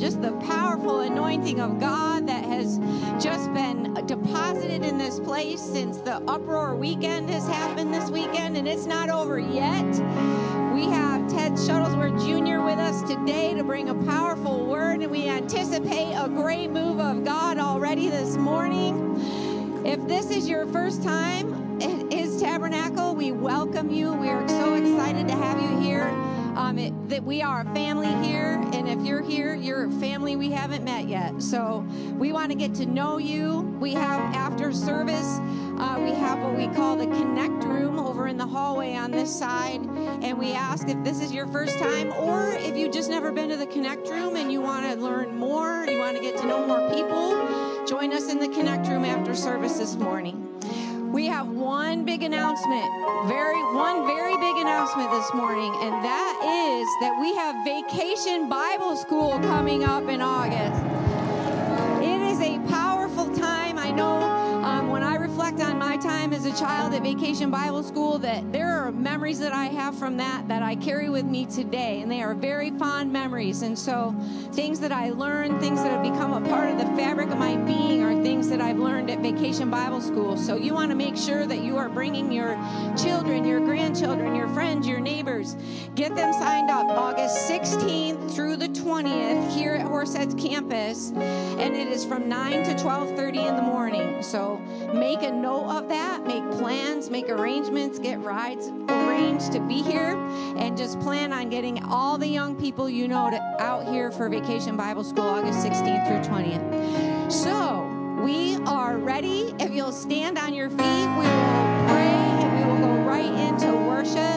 just the powerful anointing of God that has just been deposited in this place since the Uproar weekend has happened this weekend, and it's not over yet. We have Ted Shuttlesworth Jr. with us today to bring a powerful word, and we anticipate a great move of God already this morning. If this is your first time at His Tabernacle, we welcome you. We are so excited to have you here. That we are a family here, and if you're here, you're a family we haven't met yet. So we want to get to know you. We have after service, we have what we call the Connect Room over in the hallway on this side, and we ask if this is your first time, or if you've just never been to the Connect Room and you want to learn more, you want to get to know more people, join us in the Connect Room after service this morning. We have one big announcement, one very big announcement this morning, and that is that we have Vacation Bible School coming up in August. It is a powerful time. I know when I reflect on my time as a child at Vacation Bible School, that there are memories that I have from that I carry with me today, and they are very fond memories. And so things that I learned, things that have become a part of the fabric of my being are things that I've learned at Vacation Bible School. So you want to make sure that you are bringing your children, your grandchildren, your friends, your neighbors. Get them signed up August 16th through the 20th here at Horseheads campus, and it is from 9 to 12:30 in the morning. So make a note of that, make plans, make arrangements, get rides arranged to be here, and just plan on getting all the young people you know out here for Vacation Bible School August 16th through 20th. So we are ready. If you'll stand on your feet, we will pray and we will go right into worship.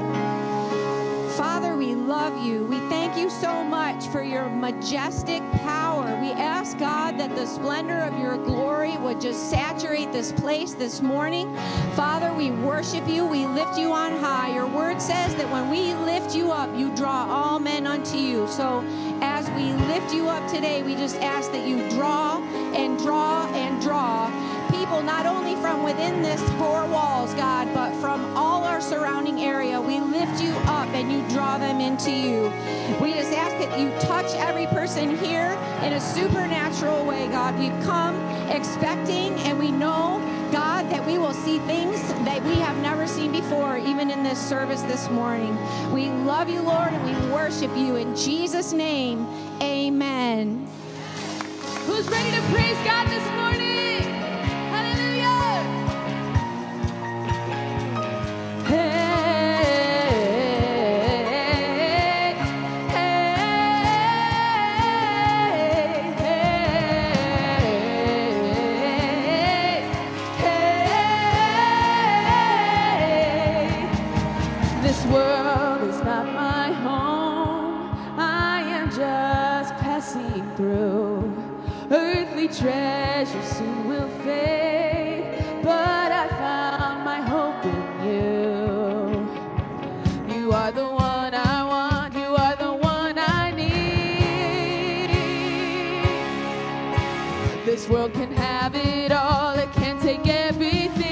Father, we love you. We thank you so much for your majestic power. We ask, God, that the splendor of your glory would just saturate this place this morning. Father, we worship you. We lift you on high. Your word says that when we lift you up, you draw all men unto you. So as we lift you up today, we just ask that you draw and draw and draw people, not only from within this four walls, God, but from all our surrounding area. We lift you up and you draw them into you. We just ask that you touch every person here in a supernatural way, God. We've come expecting, and we know, God, that we will see things that we have never seen before, even in this service this morning. We love you, Lord, and we worship you. In Jesus' name, amen. Who's ready to praise God this morning? Treasure soon will fade, but I found my hope in you. You are the one I want, you are the one I need. This world can have it all, it can take everything.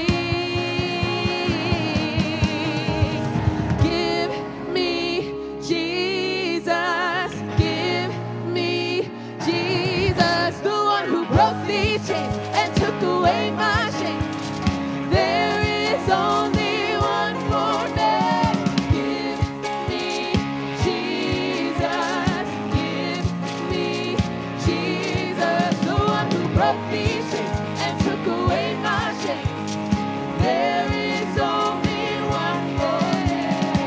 Give me Jesus, give me Jesus, the one who broke these chains and took away my shame. There is only one for me. Give me Jesus, give me Jesus, the one who broke these chains and took away my shame. There is only one for me.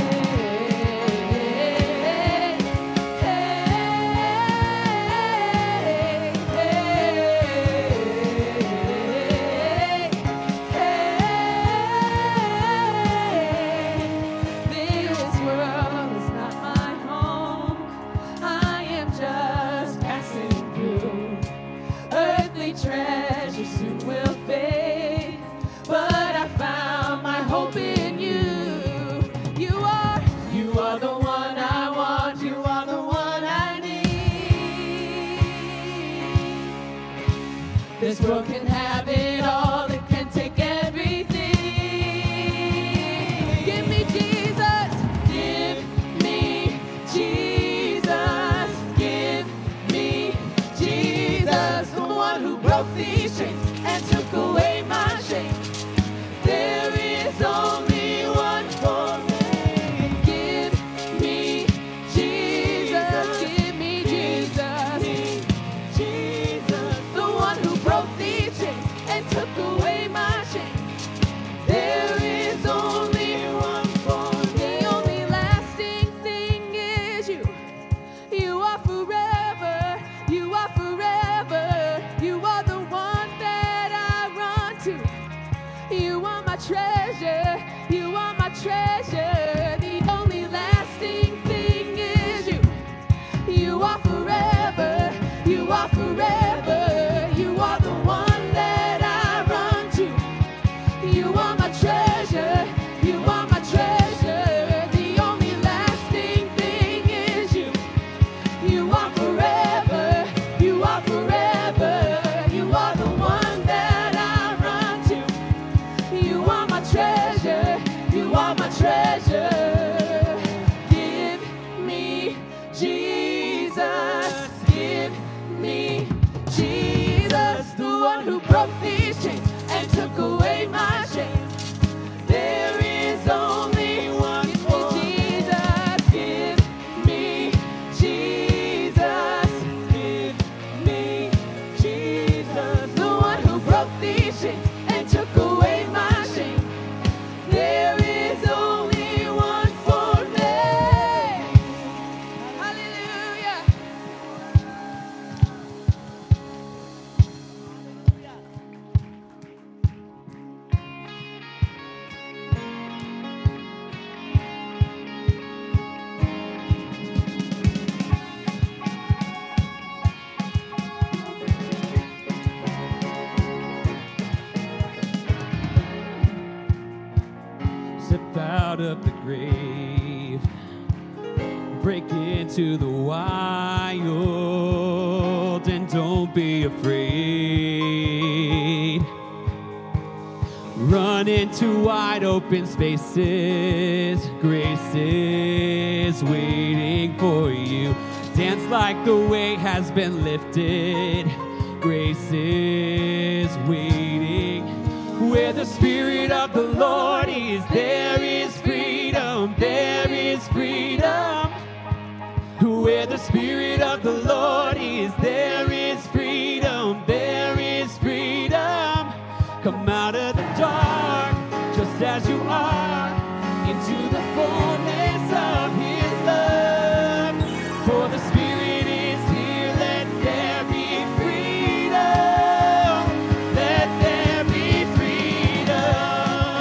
Treasure soon will fade, but I found my hope in you. You are the one I want, you are the one I need. This world can have it all, it can take everything. Give me Jesus, give me Jesus, give me broke these chains and took away my shame. There is only one for me. Give me Jesus, give me Jesus, Jesus, the one who broke these chains and took away my shame. There is only one for me. The only lasting thing is you. You are forever, you are forever. You are the one that I run to. You are my treasure, you are my treasure. The only lasting thing is you. You are forever, you are forever. You are the one that I run to. You are my treasure, you are my treasure. The only lasting thing is you. You are forever, you are forever. You are the one that I run to. You are my treasure, you are my treasure. Give me Jesus, give me Jesus, the one who broke these chains and took away my shame. There is only one for Jesus. Give me Jesus, give me Jesus, the one who broke these chains and took away my shame. There is only one for me. Hallelujah. Step out of the grave, break into the wild, and don't be afraid. Run into wide open spaces, grace is waiting for you. Dance like the weight has been lifted, grace is waiting. Where the Spirit of the Lord is, there is freedom, there is freedom. Where the Spirit of the Lord is, there is freedom, there is freedom. Come out of the dark, just as you are, into the fullness of His love. For the Spirit is here, let there be freedom, let there be freedom.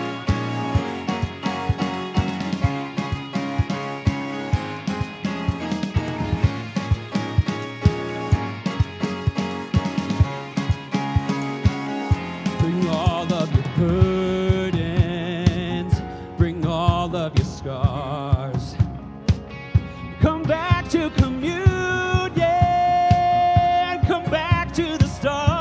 Bring all of your burdens, bring all of your scars. Come back to communion, come back to the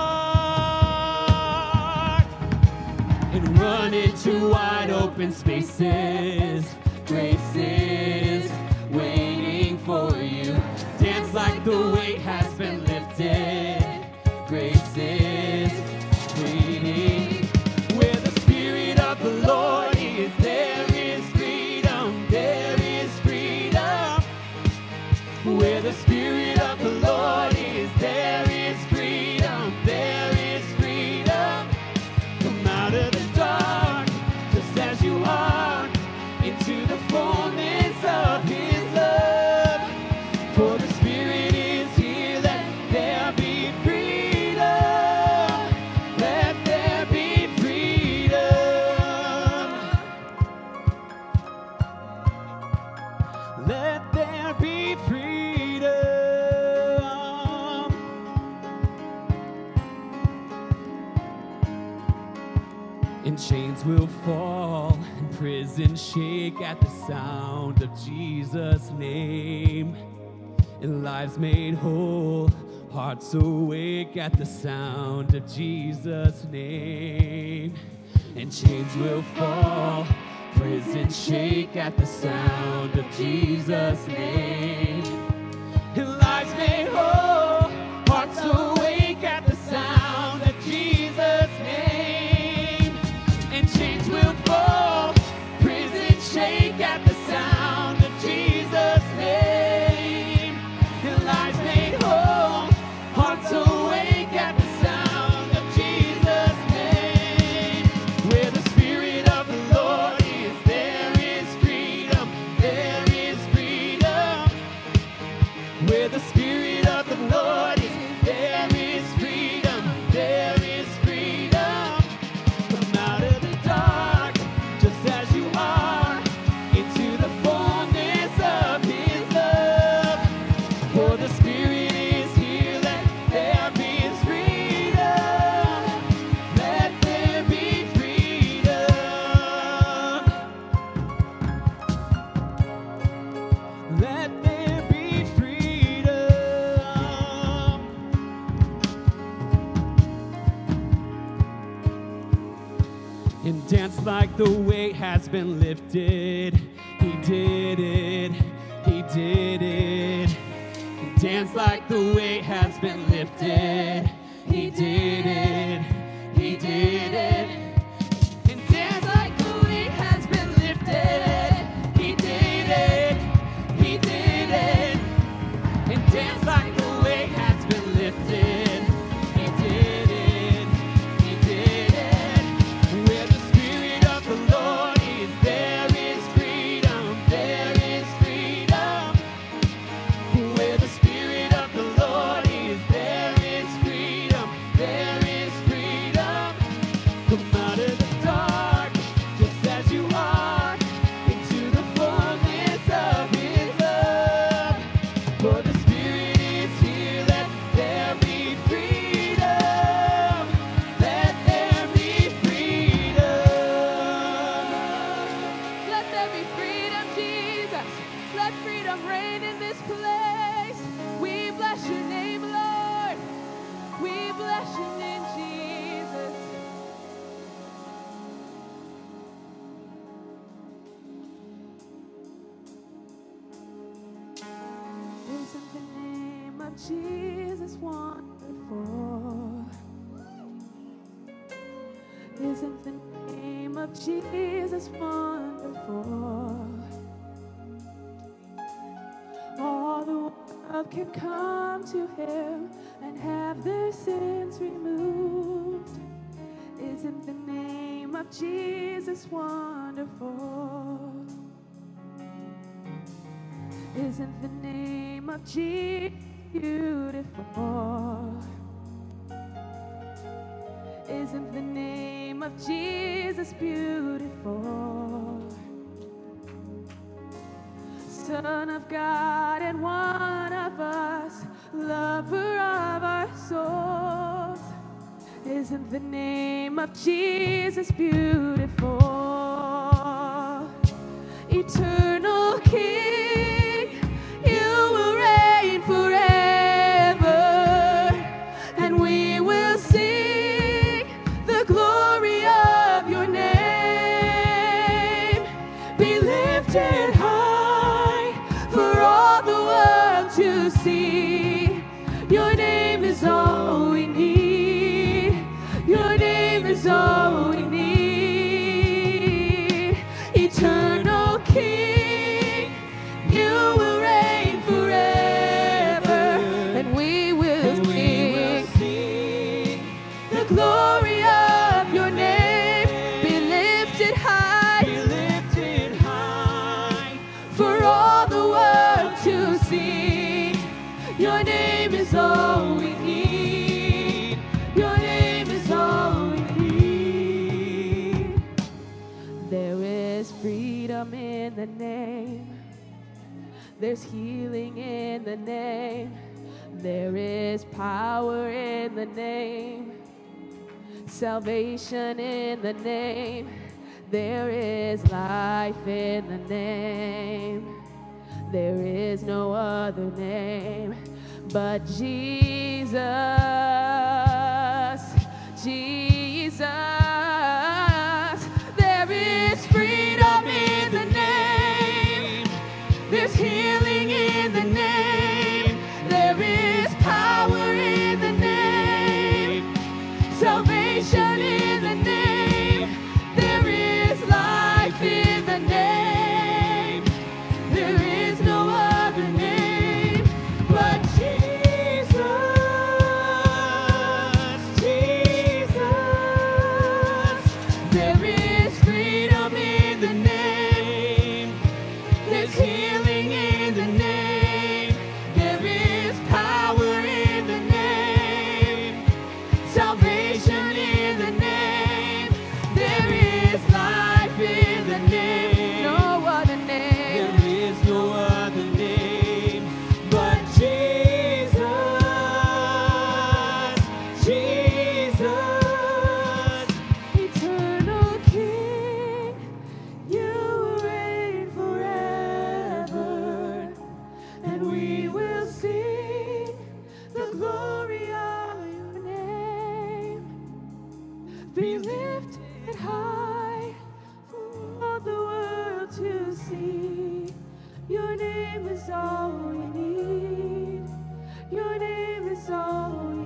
start, and run into wide open spaces. Grace is waiting for you. Dance like the weight has been lifted. Grace is waiting. Where the Spirit of the Lord is, there is freedom, there is freedom. Where the Spirit of the Lord is, there is freedom, there is freedom. Come out of the dark, just as you are, into the fullness of His love. For the Spirit is here, let there be freedom, let there be freedom, let there be freedom. And chains will fall, and prison shake at the sound of Jesus' name. And lives made whole, hearts awake at the sound of Jesus' name. And chains will fall, prison shake at the sound of Jesus' name. And lives made whole, hearts awake at the sound Dance like the weight has been lifted. He did it. He did it. Dance like the weight has been lifted. He did it. He did it. And dance like the weight has been lifted. He did it. He did it. And dance like the weight has been lifted. He did it. He did it. Where the Spirit of the Lord is, there is freedom. There is freedom. Where the Spirit of the Lord is, there is freedom. There is freedom. Come out of the dark, just as you are, into the fullness of His love. For the Spirit is here, let there be freedom. Let there be freedom. Let there be freedom, Jesus. Let freedom reign in this place. We bless your name, Lord. We bless your name, Jesus. Isn't the name of Jesus wonderful? Isn't the name of Jesus wonderful? All the world can come to Him and have their sins removed. Isn't the name of Jesus wonderful? Isn't the name of Jesus beautiful? Isn't the name of Jesus beautiful? Son of God and one of us, lover of our souls. Isn't the name of Jesus beautiful? Eternal King, you will reign forever, and we will sing the glory of your name. Be lifted high for all the world to see. Your name is all we need. Your name is all we need. Eternal King, you will reign forever, and we will sing the glory of your name. Be lifted high, for all the world to see. Your name is all we need. Your name is all we need. There is freedom in the name. There's healing in the name. There is power in the name. Salvation in the name. There is life in the name. There is no other name but Jesus. Jesus. There is freedom in the name. There's healing in the name. There is power in the name. Salvation in the name. There is life in the name. There is no other name but Jesus. Jesus. There is freedom in the name. There's healing in the name. There is power in the name. Salvation in the name. There is life in the name. No other name. There is no other name but Jesus. Jesus. Eternal King, you will reign forever, and we will sing the glory of your name. Be lifted high is all we need. Your name is all we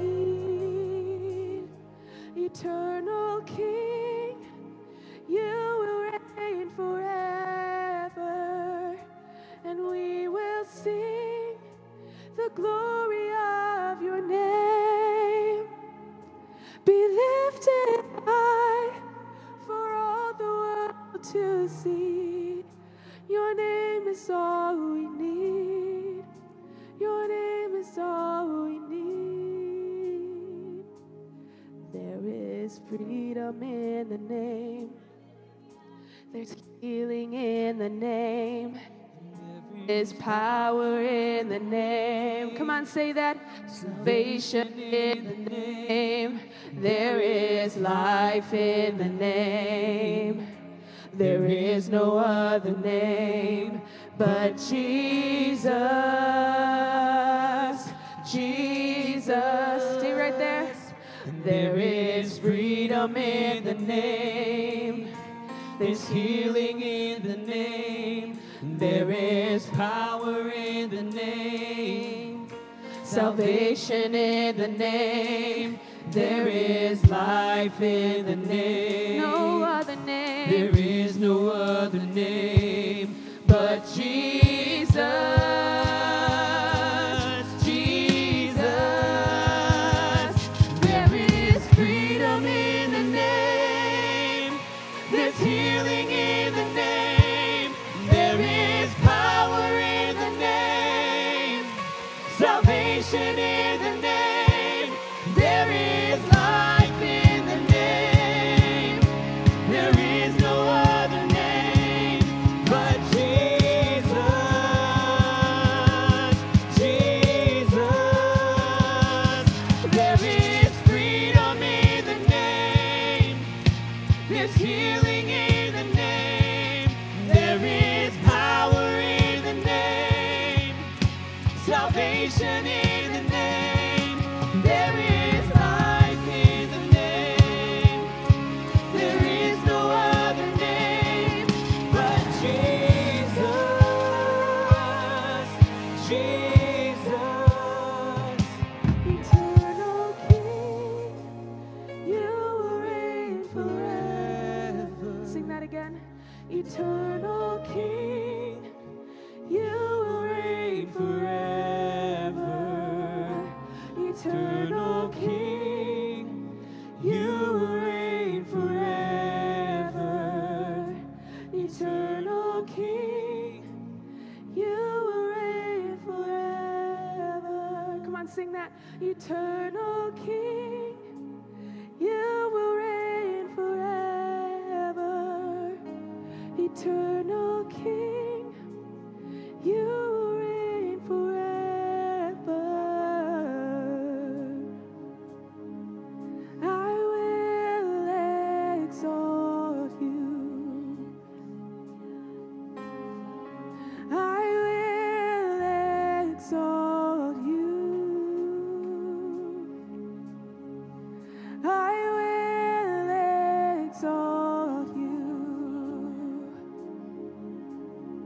need. Eternal King, you will reign forever, and we will sing the glory of your name. Be lifted high for all the world to see. Your name is all we need. Your name is all we need. There is freedom in the name. There's healing in the name. There's power in the name. Come on, say that. Salvation in the name. There is life in the name. There is no other name but Jesus. Jesus. Stay right there. There is freedom in the name. There's healing in the name. There is power in the name. Salvation in the name. There is life in the name. No other name. There is no other name but Jesus. Jesus. There is freedom in the name. There's healing in the name. There is power in the name. Salvation in the name. There is life in the name. There is no other name but Jesus. Jesus. There is freedom in the name. There's healing in the name. There is power in the name. Salvation in the name. There is life in the name. There is no other name but Jesus. Jesus. Eternal King, you will reign forever. Sing that again. Eternal King, you will reign forever. Eternal King, you will reign forever. Eternal King, you will reign forever. Come on, sing that. Eternal King, you will reign forever. Eternal King, you will reign forever. I will exalt you. I will exalt you. I will exalt you.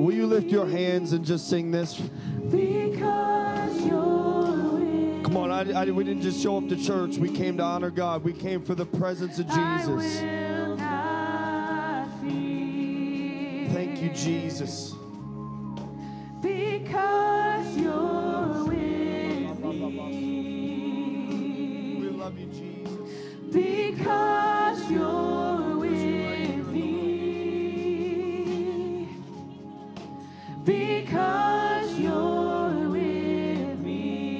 Will you lift your hands and just sing this? Because you're with Come on, we didn't just show up to church. We came to honor God. We came for the presence of Jesus. I will not fear. Thank you, Jesus. Because you're with me. We love you, Jesus. Because you're with me. Because you're with me.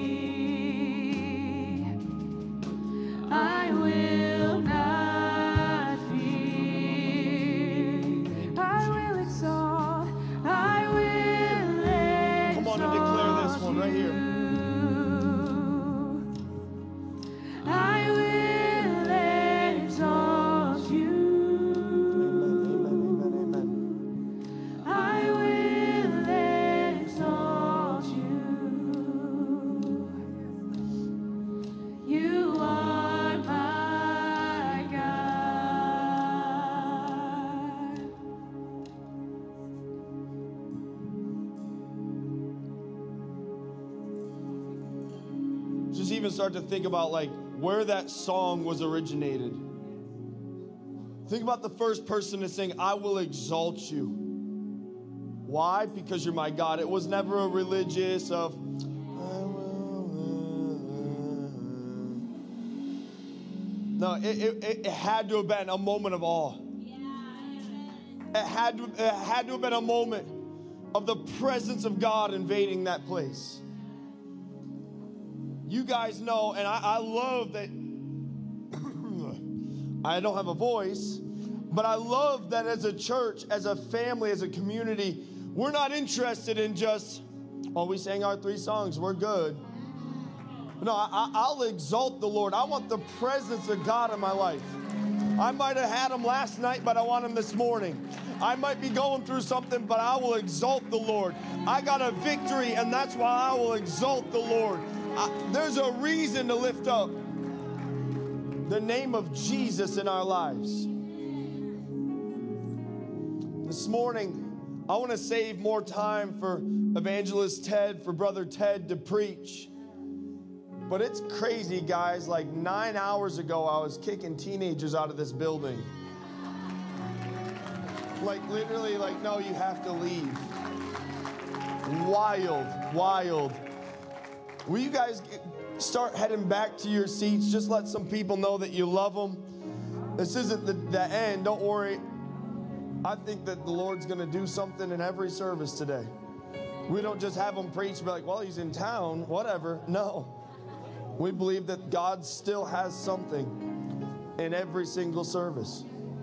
I will not fear. I will exalt. I will exalt. Come on and declare this one right here. I will exalt you. Amen, amen, amen, amen. I will exalt you. You are my God. Just even start to think about like where that song was originated. Think about the first person to sing, I will exalt you. Why? Because you're my God. It was never a religious of, I will. No, it had to have been a moment of awe. It had to have been a moment of the presence of God invading that place. You guys know, and I love that I don't have a voice, but I love that as a church, as a family, as a community, we're not interested in just, oh, we sang our 3 songs, we're good. No, I'll exalt the Lord. I want the presence of God in my life. I might have had him last night, but I want him this morning. I might be going through something, but I will exalt the Lord. I got a victory, and that's why I will exalt the Lord. There's a reason to lift up the name of Jesus in our lives. This morning, I want to save more time for Evangelist Ted, for Brother Ted to preach. But it's crazy, guys. Like 9 hours ago, I was kicking teenagers out of this building. Like literally, like, no, you have to leave. Wild, wild. Will you guys start heading back to your seats? Just let some people know that you love them. This isn't the end. Don't worry. I think that the Lord's going to do something in every service today. We don't just have them preach and be like, well, he's in town, whatever. No. We believe that God still has something in every single service.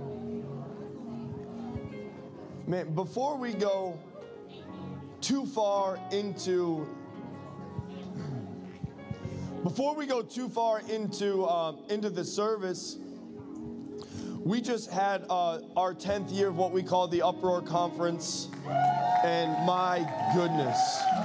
Man, before we go too far into the service, we just had our 10th year of what we call the Uproar Conference, and my goodness,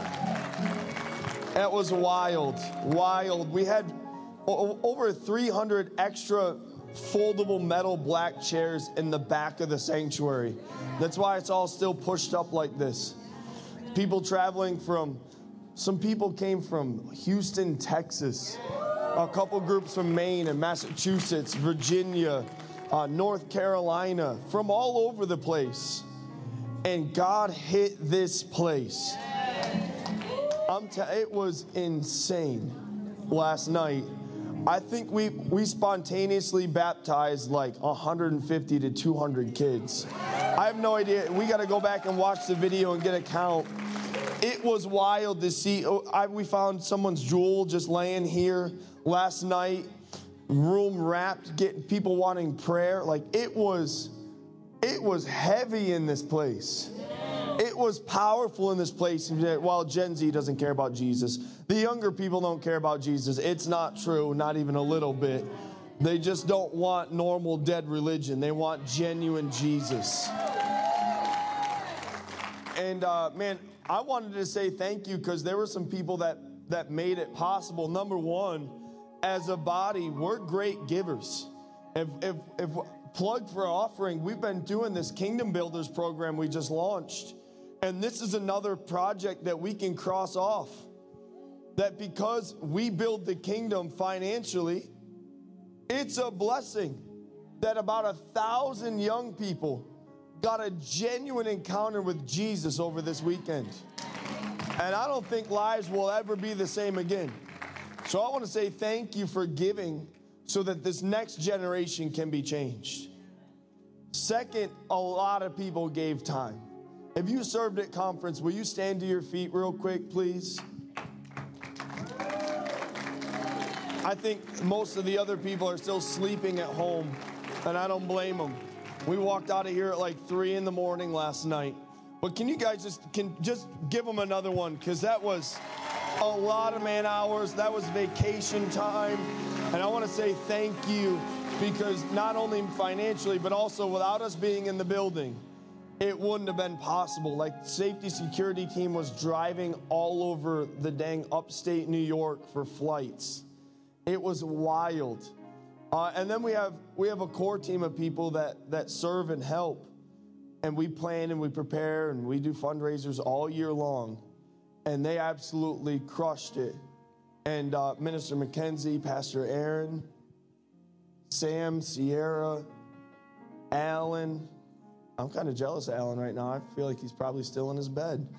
that was wild. We had over 300 extra foldable metal black chairs in the back of the sanctuary. That's why it's all still pushed up like this. People traveling some people came from Houston, Texas, a couple groups from Maine and Massachusetts, Virginia, North Carolina, from all over the place. And God hit this place. It was insane last night. I think we spontaneously baptized like 150 to 200 kids. I have no idea. We got to go back and watch the video and get a count. It was wild to see. We found someone's jewel just laying here last night, room wrapped, getting people wanting prayer. Like it was heavy in this place. It was powerful in this place. While Gen Z doesn't care about Jesus, the younger people don't care about Jesus. It's not true, not even a little bit. They just don't want normal dead religion. They want genuine Jesus. And man, I wanted to say thank you because there were some people that made it possible. Number one, as a body, we're great givers. If plug for offering, we've been doing this Kingdom Builders program we just launched. And this is another project that we can cross off. That because we build the kingdom financially, it's a blessing that about 1,000 young people got a genuine encounter with Jesus over this weekend. And I don't think lives will ever be the same again. So I want to say thank you for giving so that this next generation can be changed. Second, a lot of people gave time. If you served at conference, will you stand to your feet real quick, please? I think most of the other people are still sleeping at home, and I don't blame them. We walked out of here at like 3 in the morning last night. But can you guys just give them another one? Because that was a lot of man hours. That was vacation time. And I want to say thank you, because not only financially, but also without us being in the building, it wouldn't have been possible. Like, safety security team was driving all over the dang upstate New York for flights. It was wild. And then we have a core team of people that serve and help. And we plan and we prepare and we do fundraisers all year long. And they absolutely crushed it. And Minister Mackenzie, Pastor Aaron, Sam, Sierra, Alan. I'm kind of jealous of Alan right now. I feel like he's probably still in his bed.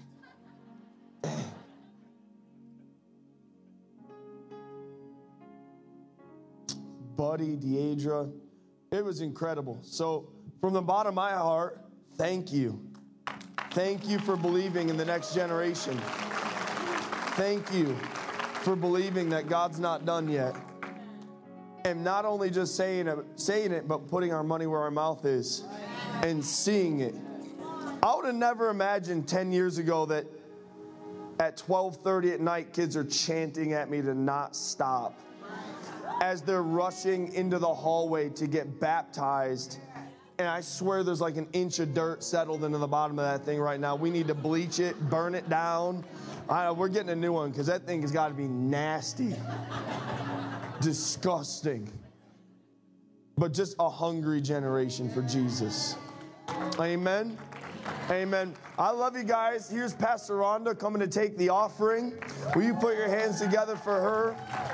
Buddy, Deidre. It was incredible. So from the bottom of my heart, thank you. Thank you for believing in the next generation. Thank you for believing that God's not done yet. And not only just saying it, but putting our money where our mouth is and seeing it. I would have never imagined 10 years ago that at 12:30 at night, kids are chanting at me to not stop as they're rushing into the hallway to get baptized. And I swear there's like an inch of dirt settled into the bottom of that thing right now. We need to bleach it, burn it down. We're getting a new one because that thing has got to be nasty. Disgusting. But just a hungry generation for Jesus. Amen. Amen. I love you guys. Here's Pastor Rhonda coming to take the offering. Will you put your hands together for her?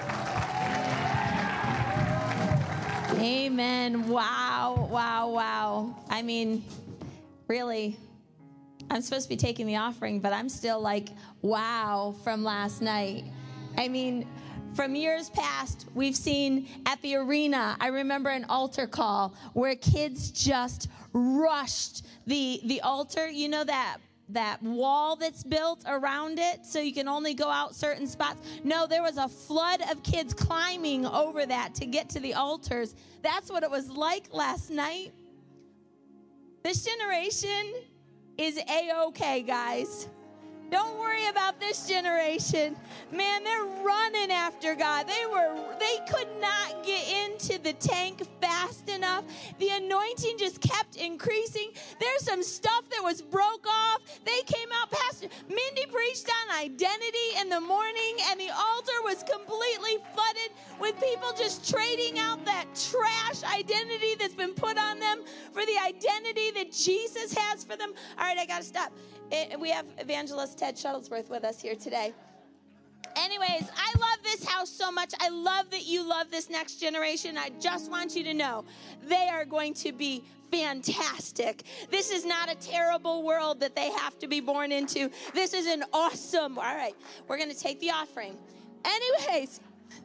Amen. Wow, wow, wow. I mean, really, I'm supposed to be taking the offering, but I'm still like, wow, from last night. I mean, from years past, we've seen at the arena, I remember an altar call where kids just rushed the altar. You know that wall that's built around it so you can only go out certain spots? No, there was a flood of kids climbing over that to get to the altars. That's what it was like last night. This generation is A-okay, guys. Don't worry about this generation. Man, they're running after God. They could not get into the tank fast enough. The anointing just kept increasing. There's some stuff that was broke off. They came out, Pastor Mindy preached on identity in the morning, and the altar was completely flooded with people just trading out that trash identity that's been put on them for the identity that Jesus has for them. All right, I got to stop. We have evangelist Ted Shuttlesworth with us here today. Anyways, I love this house so much. I love that you love this next generation. I just want you to know they are going to be fantastic. This is not a terrible world that they have to be born into. This is an awesome. All right, we're going to take the offering. Anyways,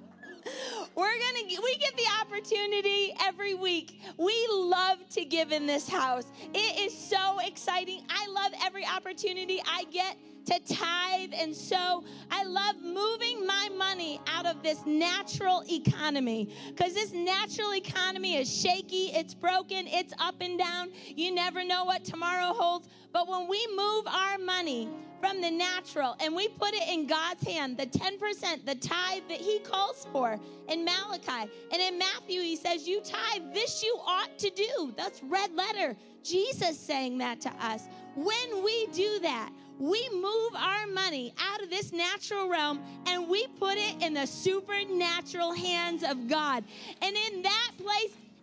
we get the opportunity every week. We love to give in this house. It is so exciting. I love every opportunity I get to tithe and sow. I love moving my money out of this natural economy, because this natural economy is shaky, it's broken, it's up and down. You never know what tomorrow holds. But when we move our money from the natural and we put it in God's hand, the 10%, the tithe that he calls for in Malachi, and in Matthew he says, you tithe, this you ought to do. That's red letter. Jesus saying that to us. When we do that, we move our money out of this natural realm and we put it in the supernatural hands of God. And in that place,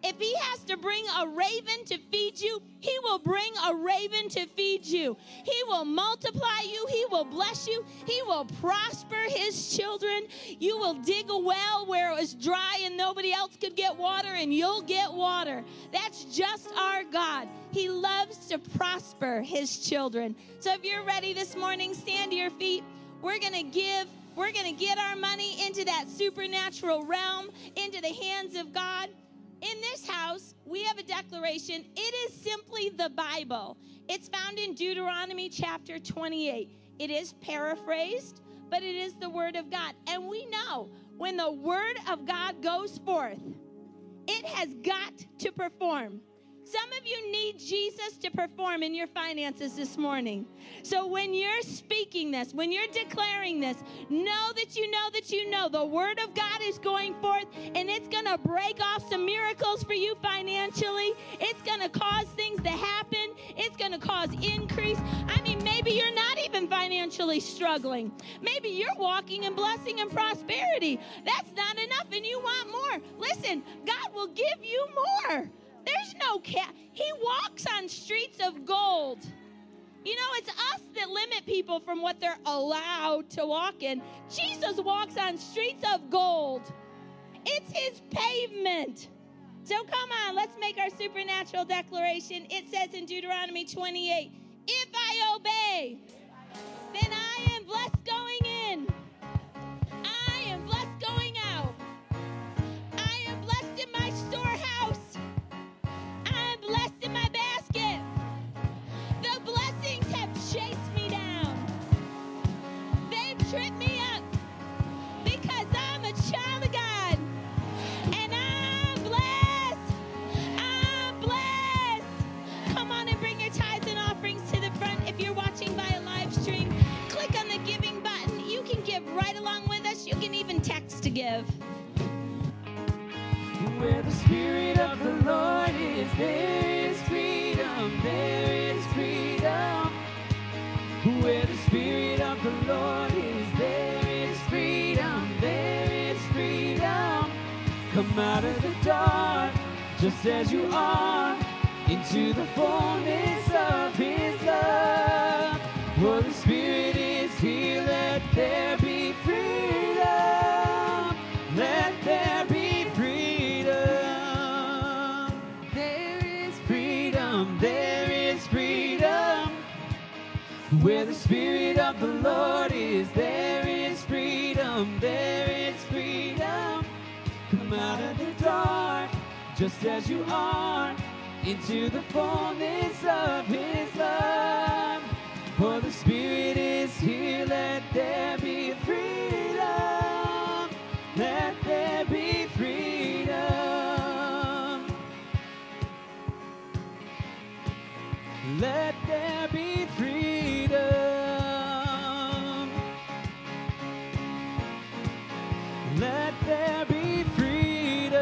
If he has to bring a raven to feed you, he will bring a raven to feed you. He will multiply you. He will bless you. He will prosper his children. You will dig a well where it was dry and nobody else could get water, and you'll get water. That's just our God. He loves to prosper his children. So if you're ready this morning, stand to your feet. We're going to get our money into that supernatural realm, into the hands of God. In this house, we have a declaration. It is simply the Bible. It's found in Deuteronomy chapter 28. It is paraphrased, but it is the word of God. And we know when the word of God goes forth, it has got to perform. Some of you need Jesus to perform in your finances this morning. So when you're speaking this, when you're declaring this, know that you know the word of God is going forth, and it's going to break off some miracles for you financially. It's going to cause things to happen. It's going to cause increase. I mean, maybe you're not even financially struggling. Maybe you're walking in blessing and prosperity. That's not enough, and you want more. Listen, God will give you more. There's no cap. He walks on streets of gold. You know, it's us that limit people from what they're allowed to walk in. Jesus walks on streets of gold. It's his pavement. So come on, let's make our supernatural declaration. It says in Deuteronomy 28, if I obey, then I am blessed going in. I am blessed going out. I am blessed in my storehouse. I'm blessed in my basket. The blessings have chased me down. They've tripped me up because I'm a child of God. And I'm blessed. I'm blessed. Come on and bring your tithes and offerings to the front. If you're watching by a live stream, click on the giving button. You can give right along with us. You can even text to give. Where the Spirit of the Lord is, there is freedom, there is freedom. Where the Spirit of the Lord is, there is freedom, there is freedom. Come out of the dark, just as you are, into the fullness of his love. For the Spirit is here, let there be freedom, let there be there is freedom. Where the Spirit of the Lord is, there is freedom, there is freedom. Come out of the dark, just as you are, into the fullness of his love. For the Spirit is here, let there be freedom, let there be freedom. Let there be freedom. Let there be freedom.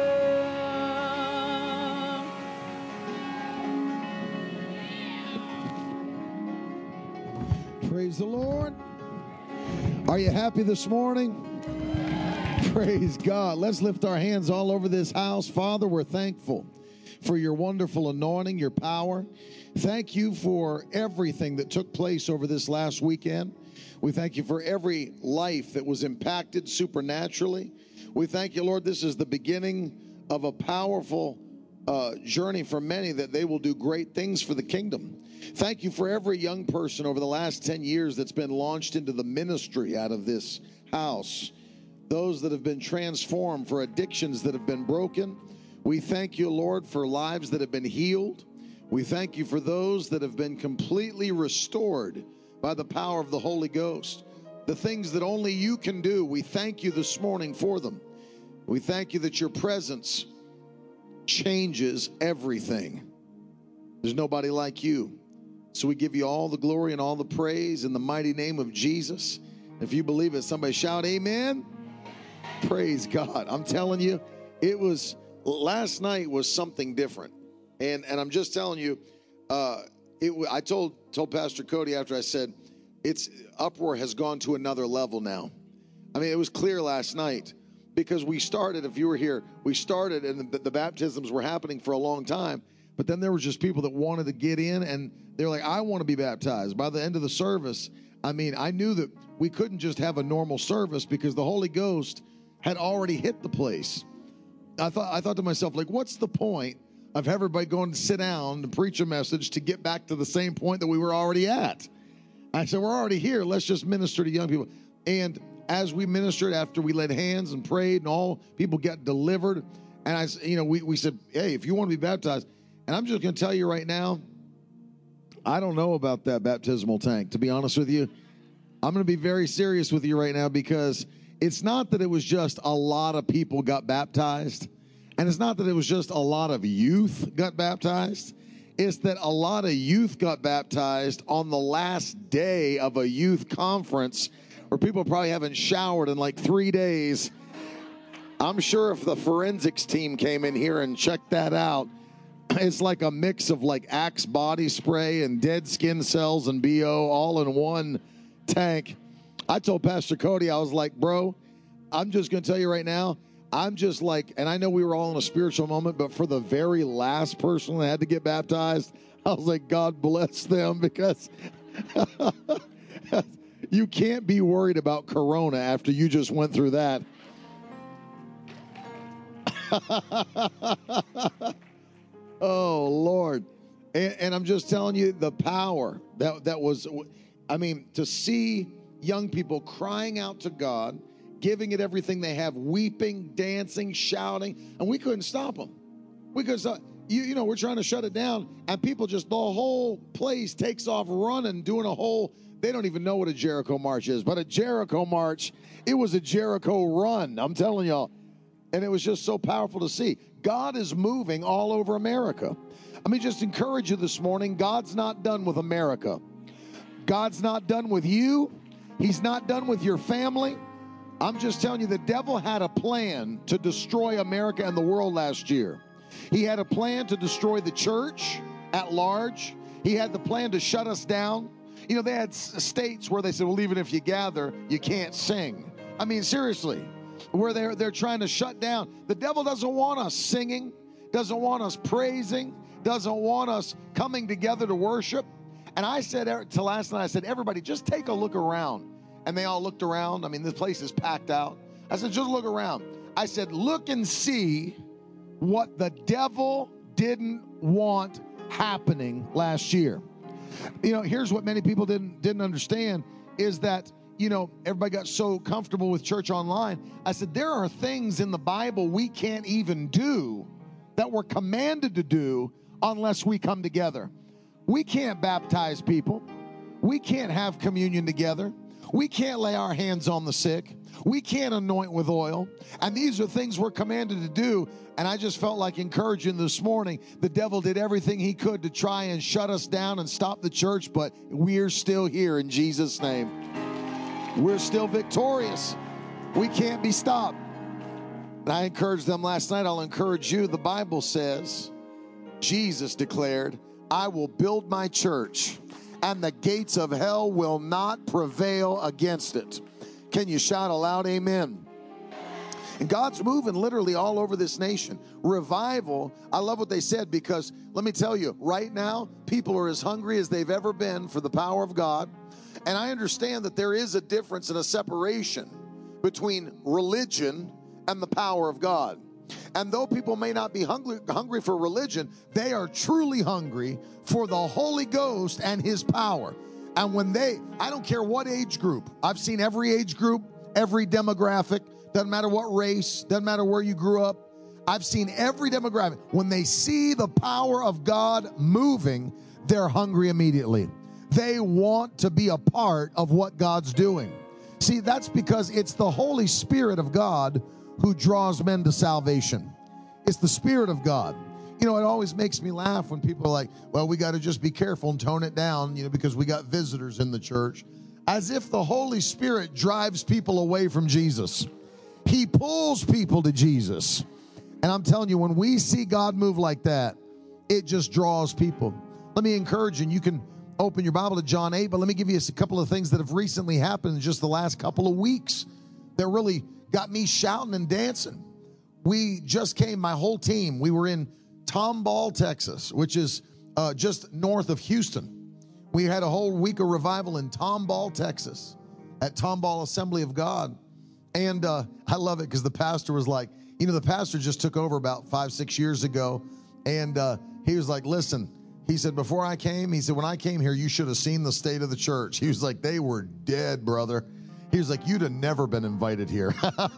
Praise the Lord. Are you happy this morning? Praise God. Let's lift our hands all over this house. Father, we're thankful for your wonderful anointing, your power. Thank you for everything that took place over this last weekend. We thank you for every life that was impacted supernaturally. We thank you, Lord, this is the beginning of a powerful journey for many, that they will do great things for the kingdom. Thank you for every young person over the last 10 years that's been launched into the ministry out of this house. Those that have been transformed, for addictions that have been broken. We thank you, Lord, for lives that have been healed. We thank you for those that have been completely restored by the power of the Holy Ghost. The things that only you can do, we thank you this morning for them. We thank you that your presence changes everything. There's nobody like you. So we give you all the glory and all the praise in the mighty name of Jesus. If you believe it, somebody shout amen. Praise God. I'm telling you, last night was something different. And I'm just telling you, I told Pastor Cody after, I said, Uproar has gone to another level now. I mean, it was clear last night because we started, if you were here, we started and the baptisms were happening for a long time. But then there were just people that wanted to get in, and they're like, I want to be baptized. By the end of the service, I mean, I knew that we couldn't just have a normal service because the Holy Ghost had already hit the place. I thought to myself, like, what's the point of everybody going to sit down and preach a message to get back to the same point that we were already at? I said, we're already here. Let's just minister to young people. And as we ministered, after we laid hands and prayed and all, people got delivered. And we said, hey, if you want to be baptized, and I'm just going to tell you right now, I don't know about that baptismal tank, to be honest with you. I'm going to be very serious with you right now, because it's not that it was just a lot of people got baptized, and it's not that it was just a lot of youth got baptized. It's that a lot of youth got baptized on the last day of a youth conference where people probably haven't showered in like 3 days. I'm sure if the forensics team came in here and checked that out, it's like a mix of like Axe body spray and dead skin cells and BO all in one tank. I told Pastor Cody, I was like, bro, I'm just going to tell you right now, I'm just like, and I know we were all in a spiritual moment, but for the very last person that had to get baptized, I was like, God bless them, because you can't be worried about Corona after you just went through that. Oh, Lord. And I'm just telling you, the power that was, I mean, to see young people crying out to God, giving it everything they have, weeping, dancing, shouting, and we couldn't stop them. We couldn't stop. You know, we're trying to shut it down, and people just, the whole place takes off running, doing a whole, they don't even know what a Jericho march is, but a Jericho march, it was a Jericho run, I'm telling y'all. And it was just so powerful to see. God is moving all over America. Let me just encourage you this morning, God's not done with America. God's not done with you. He's not done with your family. I'm just telling you, the devil had a plan to destroy America and the world last year. He had a plan to destroy the church at large. He had the plan to shut us down. You know, they had states where they said, well, even if you gather, you can't sing. I mean, seriously, where they're trying to shut down. The devil doesn't want us singing, doesn't want us praising, doesn't want us coming together to worship. And I said to last night, I said, everybody, just take a look around. And they all looked around. I mean, this place is packed out. I said, just look around. I said, look and see what the devil didn't want happening last year. You know, here's what many people didn't understand is that, you know, everybody got so comfortable with church online. I said, there are things in the Bible we can't even do that we're commanded to do unless we come together. We can't baptize people. We can't have communion together. We can't lay our hands on the sick. We can't anoint with oil. And these are things we're commanded to do. And I just felt like encouraging this morning. The devil did everything he could to try and shut us down and stop the church, but we're still here in Jesus' name. We're still victorious. We can't be stopped. And I encouraged them last night. I'll encourage you. The Bible says, Jesus declared, I will build my church, and the gates of hell will not prevail against it. Can you shout aloud, amen? And God's moving literally all over this nation. Revival, I love what they said, because let me tell you, right now, people are as hungry as they've ever been for the power of God. And I understand that there is a difference and a separation between religion and the power of God. And though people may not be hungry for religion, they are truly hungry for the Holy Ghost and His power. And when I don't care what age group, I've seen every age group, every demographic, doesn't matter what race, doesn't matter where you grew up. I've seen every demographic. When they see the power of God moving, they're hungry immediately. They want to be a part of what God's doing. See, that's because it's the Holy Spirit of God who draws men to salvation. It's the Spirit of God. You know, it always makes me laugh when people are like, well, we got to just be careful and tone it down, you know, because we got visitors in the church. As if the Holy Spirit drives people away from Jesus. He pulls people to Jesus. And I'm telling you, when we see God move like that, it just draws people. Let me encourage you, and you can open your Bible to John 8, but let me give you a couple of things that have recently happened in just the last couple of weeks that really got me shouting and dancing. We just came, my whole team, we were in Tomball, Texas, which is just north of Houston. We had a whole week of revival in Tomball, Texas, at Tomball Assembly of God. And I love it because the pastor was like, you know, the pastor just took over about 5-6 years ago. And he was like, listen, he said, before I came, he said, when I came here, you should have seen the state of the church. He was like, they were dead, brother. He was like, you'd have never been invited here.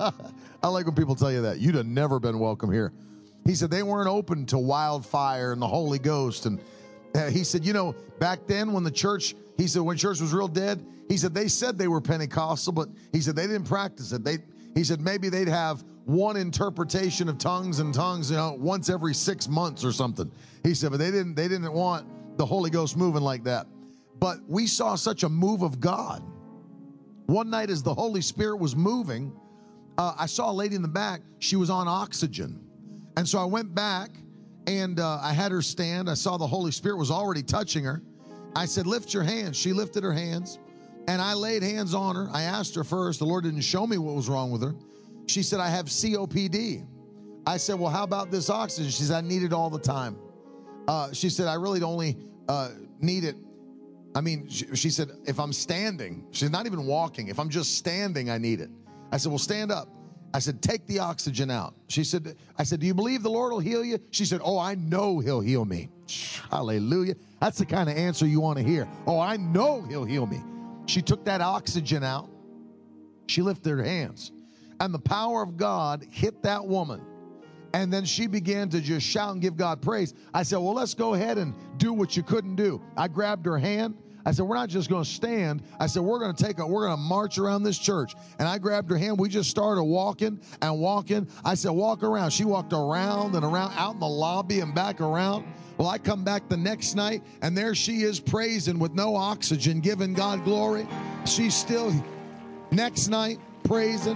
I like when people tell you that. You'd have never been welcome here. He said they weren't open to wildfire and the Holy Ghost. And he said, you know, back then when the church, he said, when church was real dead, he said they said they were Pentecostal, but he said they didn't practice it. He said maybe they'd have one interpretation of tongues, you know, once every 6 months or something. He said, but they didn't want the Holy Ghost moving like that. But we saw such a move of God. One night as the Holy Spirit was moving, I saw a lady in the back. She was on oxygen. And so I went back and I had her stand. I saw the Holy Spirit was already touching her. I said, lift your hands. She lifted her hands and I laid hands on her. I asked her first. The Lord didn't show me what was wrong with her. She said, I have COPD. I said, well, how about this oxygen? She said, I need it all the time. She said, I really only need it. I mean, she said, if I'm standing, she's not even walking. If I'm just standing, I need it. I said, well, stand up. I said, take the oxygen out. She said, I said, do you believe the Lord will heal you? She said, oh, I know he'll heal me. Hallelujah. That's the kind of answer you want to hear. Oh, I know he'll heal me. She took that oxygen out. She lifted her hands. And the power of God hit that woman. And then she began to just shout and give God praise. I said, well, let's go ahead and do what you couldn't do. I grabbed her hand. I said, we're not just going to stand. I said, we're going to march around this church. And I grabbed her hand. We just started walking and walking. I said, walk around. She walked around and around, out in the lobby and back around. Well, I come back the next night, and there she is praising with no oxygen, giving God glory. She's still, next night, praising.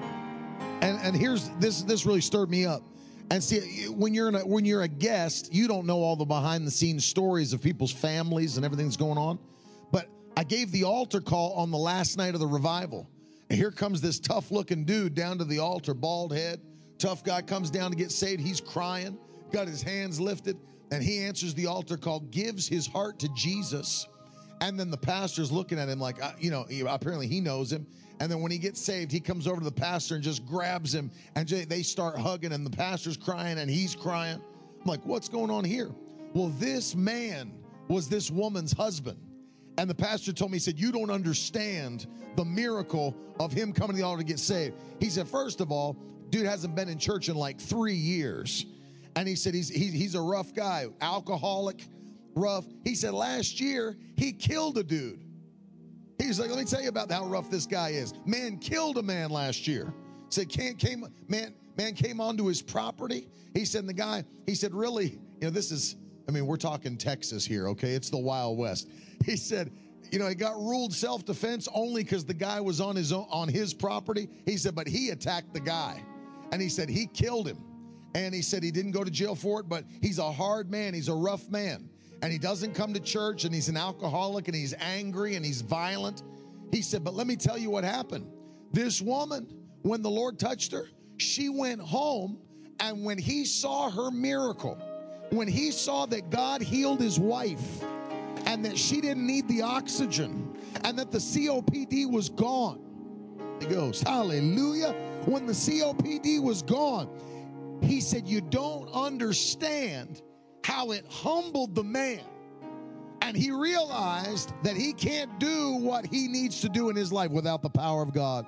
And here's, this really stirred me up. And see, when you're a guest, you don't know all the behind-the-scenes stories of people's families and everything that's going on. But I gave the altar call on the last night of the revival. And here comes this tough-looking dude down to the altar, bald head. Tough guy comes down to get saved. He's crying, got his hands lifted, and he answers the altar call, gives his heart to Jesus. And then the pastor's looking at him like, apparently he knows him. And then when he gets saved, he comes over to the pastor and just grabs him, and they start hugging, and the pastor's crying, and he's crying. I'm like, what's going on here? Well, this man was this woman's husband. And the pastor told me, he said, you don't understand the miracle of him coming to the altar to get saved. He said, first of all, dude hasn't been in church in like 3 years. And he said, he's a rough guy, alcoholic, rough. He said, last year, he killed a dude. He's like, let me tell you about how rough this guy is. Man killed a man last year. Said, man came onto his property. He said, he said, really, this is, we're talking Texas here, okay? It's the Wild West. He said, he got ruled self-defense only because the guy was on his property. He said, but he attacked the guy. And he said, he killed him. And he said he didn't go to jail for it, but he's a hard man. He's a rough man. And he doesn't come to church, and he's an alcoholic, and he's angry, and he's violent. He said, but let me tell you what happened. This woman, when the Lord touched her, she went home, and when he saw her miracle, when he saw that God healed his wife, and that she didn't need the oxygen, and that the COPD was gone. He goes, hallelujah. When the COPD was gone, he said, you don't understand how it humbled the man. And he realized that he can't do what he needs to do in his life without the power of God.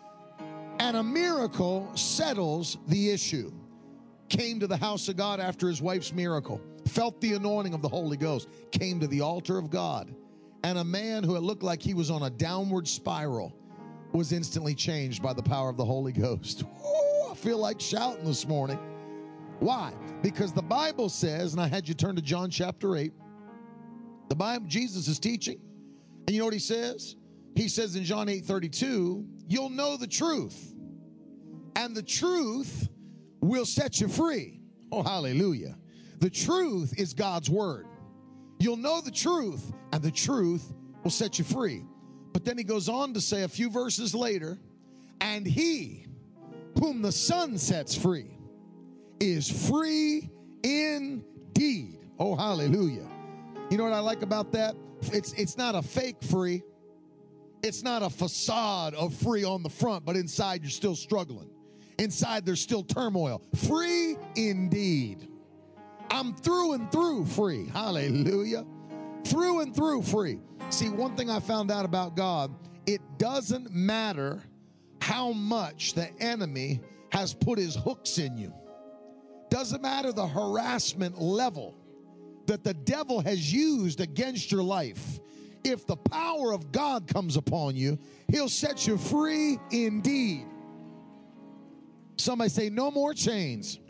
And a miracle settles the issue. Came to the house of God after his wife's miracle, felt the anointing of the Holy Ghost, came to the altar of God. And a man who it looked like he was on a downward spiral was instantly changed by the power of the Holy Ghost. Ooh, I feel like shouting this morning. Why? Because the Bible says, and I had you turn to John chapter 8, the Bible, Jesus is teaching, and you know what he says? He says in John 8:32, you'll know the truth, and the truth will set you free. Oh, hallelujah. The truth is God's word. You'll know the truth, and the truth will set you free. But then he goes on to say a few verses later, and he, whom the Son sets free is free indeed. Oh, hallelujah. You know what I like about that? It's not a fake free. It's not a facade of free on the front, but inside you're still struggling. Inside there's still turmoil. Free indeed. I'm through and through free. Hallelujah. Through and through free. See, one thing I found out about God, it doesn't matter how much the enemy has put his hooks in you. Doesn't matter the harassment level that the devil has used against your life. If the power of God comes upon you, he'll set you free indeed. Somebody say, no more chains.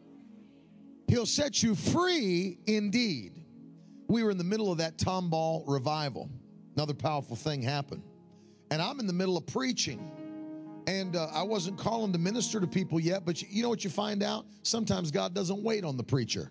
He'll set you free indeed. We were in the middle of that Tomball revival. Another powerful thing happened. And I'm in the middle of preaching. And I wasn't calling to minister to people yet, but you know what you find out? Sometimes God doesn't wait on the preacher.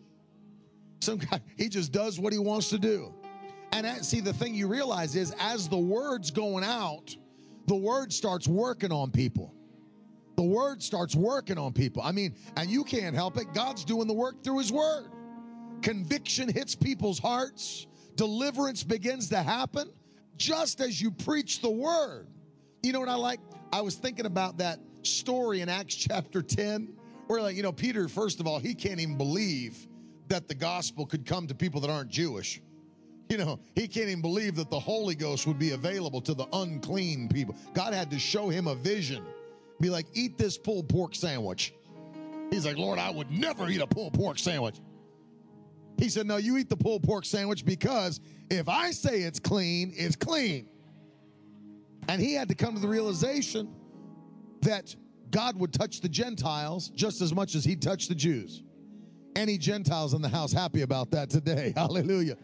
He just does what he wants to do. And see, the thing you realize is as the word's going out, the word starts working on people. The word starts working on people. I mean, and you can't help it. God's doing the work through his word. Conviction hits people's hearts. Deliverance begins to happen just as you preach the word. You know what I like? I was thinking about that story in Acts chapter 10 where, Peter, first of all, he can't even believe that the gospel could come to people that aren't Jewish. He can't even believe that the Holy Ghost would be available to the unclean people. God had to show him a vision. Be like, eat this pulled pork sandwich. He's like, Lord, I would never eat a pulled pork sandwich. He said, no, you eat the pulled pork sandwich because if I say it's clean, it's clean. And he had to come to the realization that God would touch the Gentiles just as much as he'd touch the Jews. Any Gentiles in the house happy about that today? Hallelujah.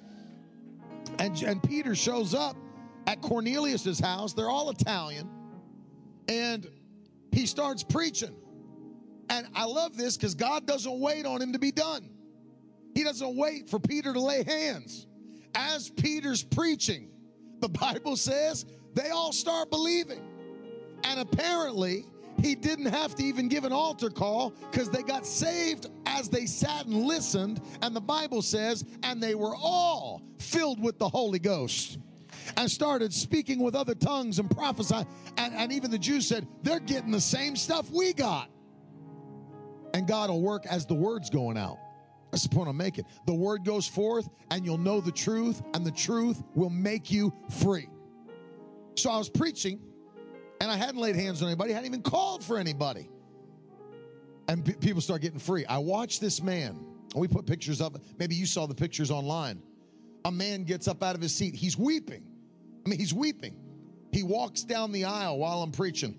And Peter shows up at Cornelius's house. They're all Italian. And he starts preaching. And I love this because God doesn't wait on him to be done. He doesn't wait for Peter to lay hands. As Peter's preaching, the Bible says they all start believing. And apparently, he didn't have to even give an altar call because they got saved as they sat and listened. And the Bible says, and they were all filled with the Holy Ghost and started speaking with other tongues and prophesying. And even the Jews said, they're getting the same stuff we got. And God will work as the word's going out. That's the point I'm making. The word goes forth and you'll know the truth, and the truth will make you free. So I was preaching and I hadn't laid hands on anybody, hadn't even called for anybody. And people start getting free. I watched this man. We put pictures of it. Maybe you saw the pictures online. A man gets up out of his seat. He's weeping. He's weeping. He walks down the aisle while I'm preaching.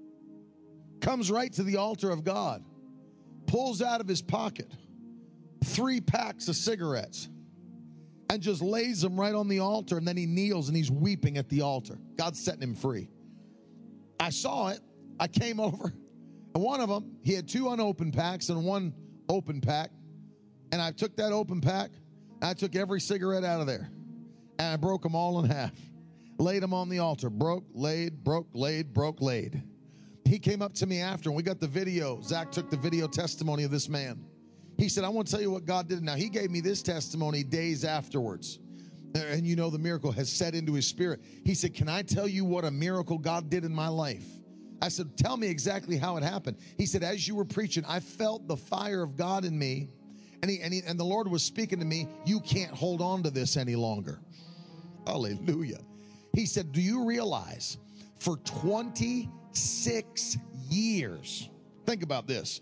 Comes right to the altar of God. Pulls out of his pocket 3 packs of cigarettes and just lays them right on the altar. And then he kneels and he's weeping at the altar. God's setting him free. I saw it. I came over. And one of them, he had 2 unopened packs and 1 open pack. And I took that open pack. And I took every cigarette out of there. And I broke them all in half. Laid them on the altar. Broke, laid, broke, laid, broke, laid. He came up to me after, and we got the video. Zach took the video testimony of this man. He said, I want to tell you what God did. Now, he gave me this testimony days afterwards. And the miracle has set into his spirit. He said, can I tell you what a miracle God did in my life? I said, tell me exactly how it happened. He said, as you were preaching, I felt the fire of God in me. And the Lord was speaking to me, you can't hold on to this any longer. Hallelujah. He said, do you realize for 26 years, think about this,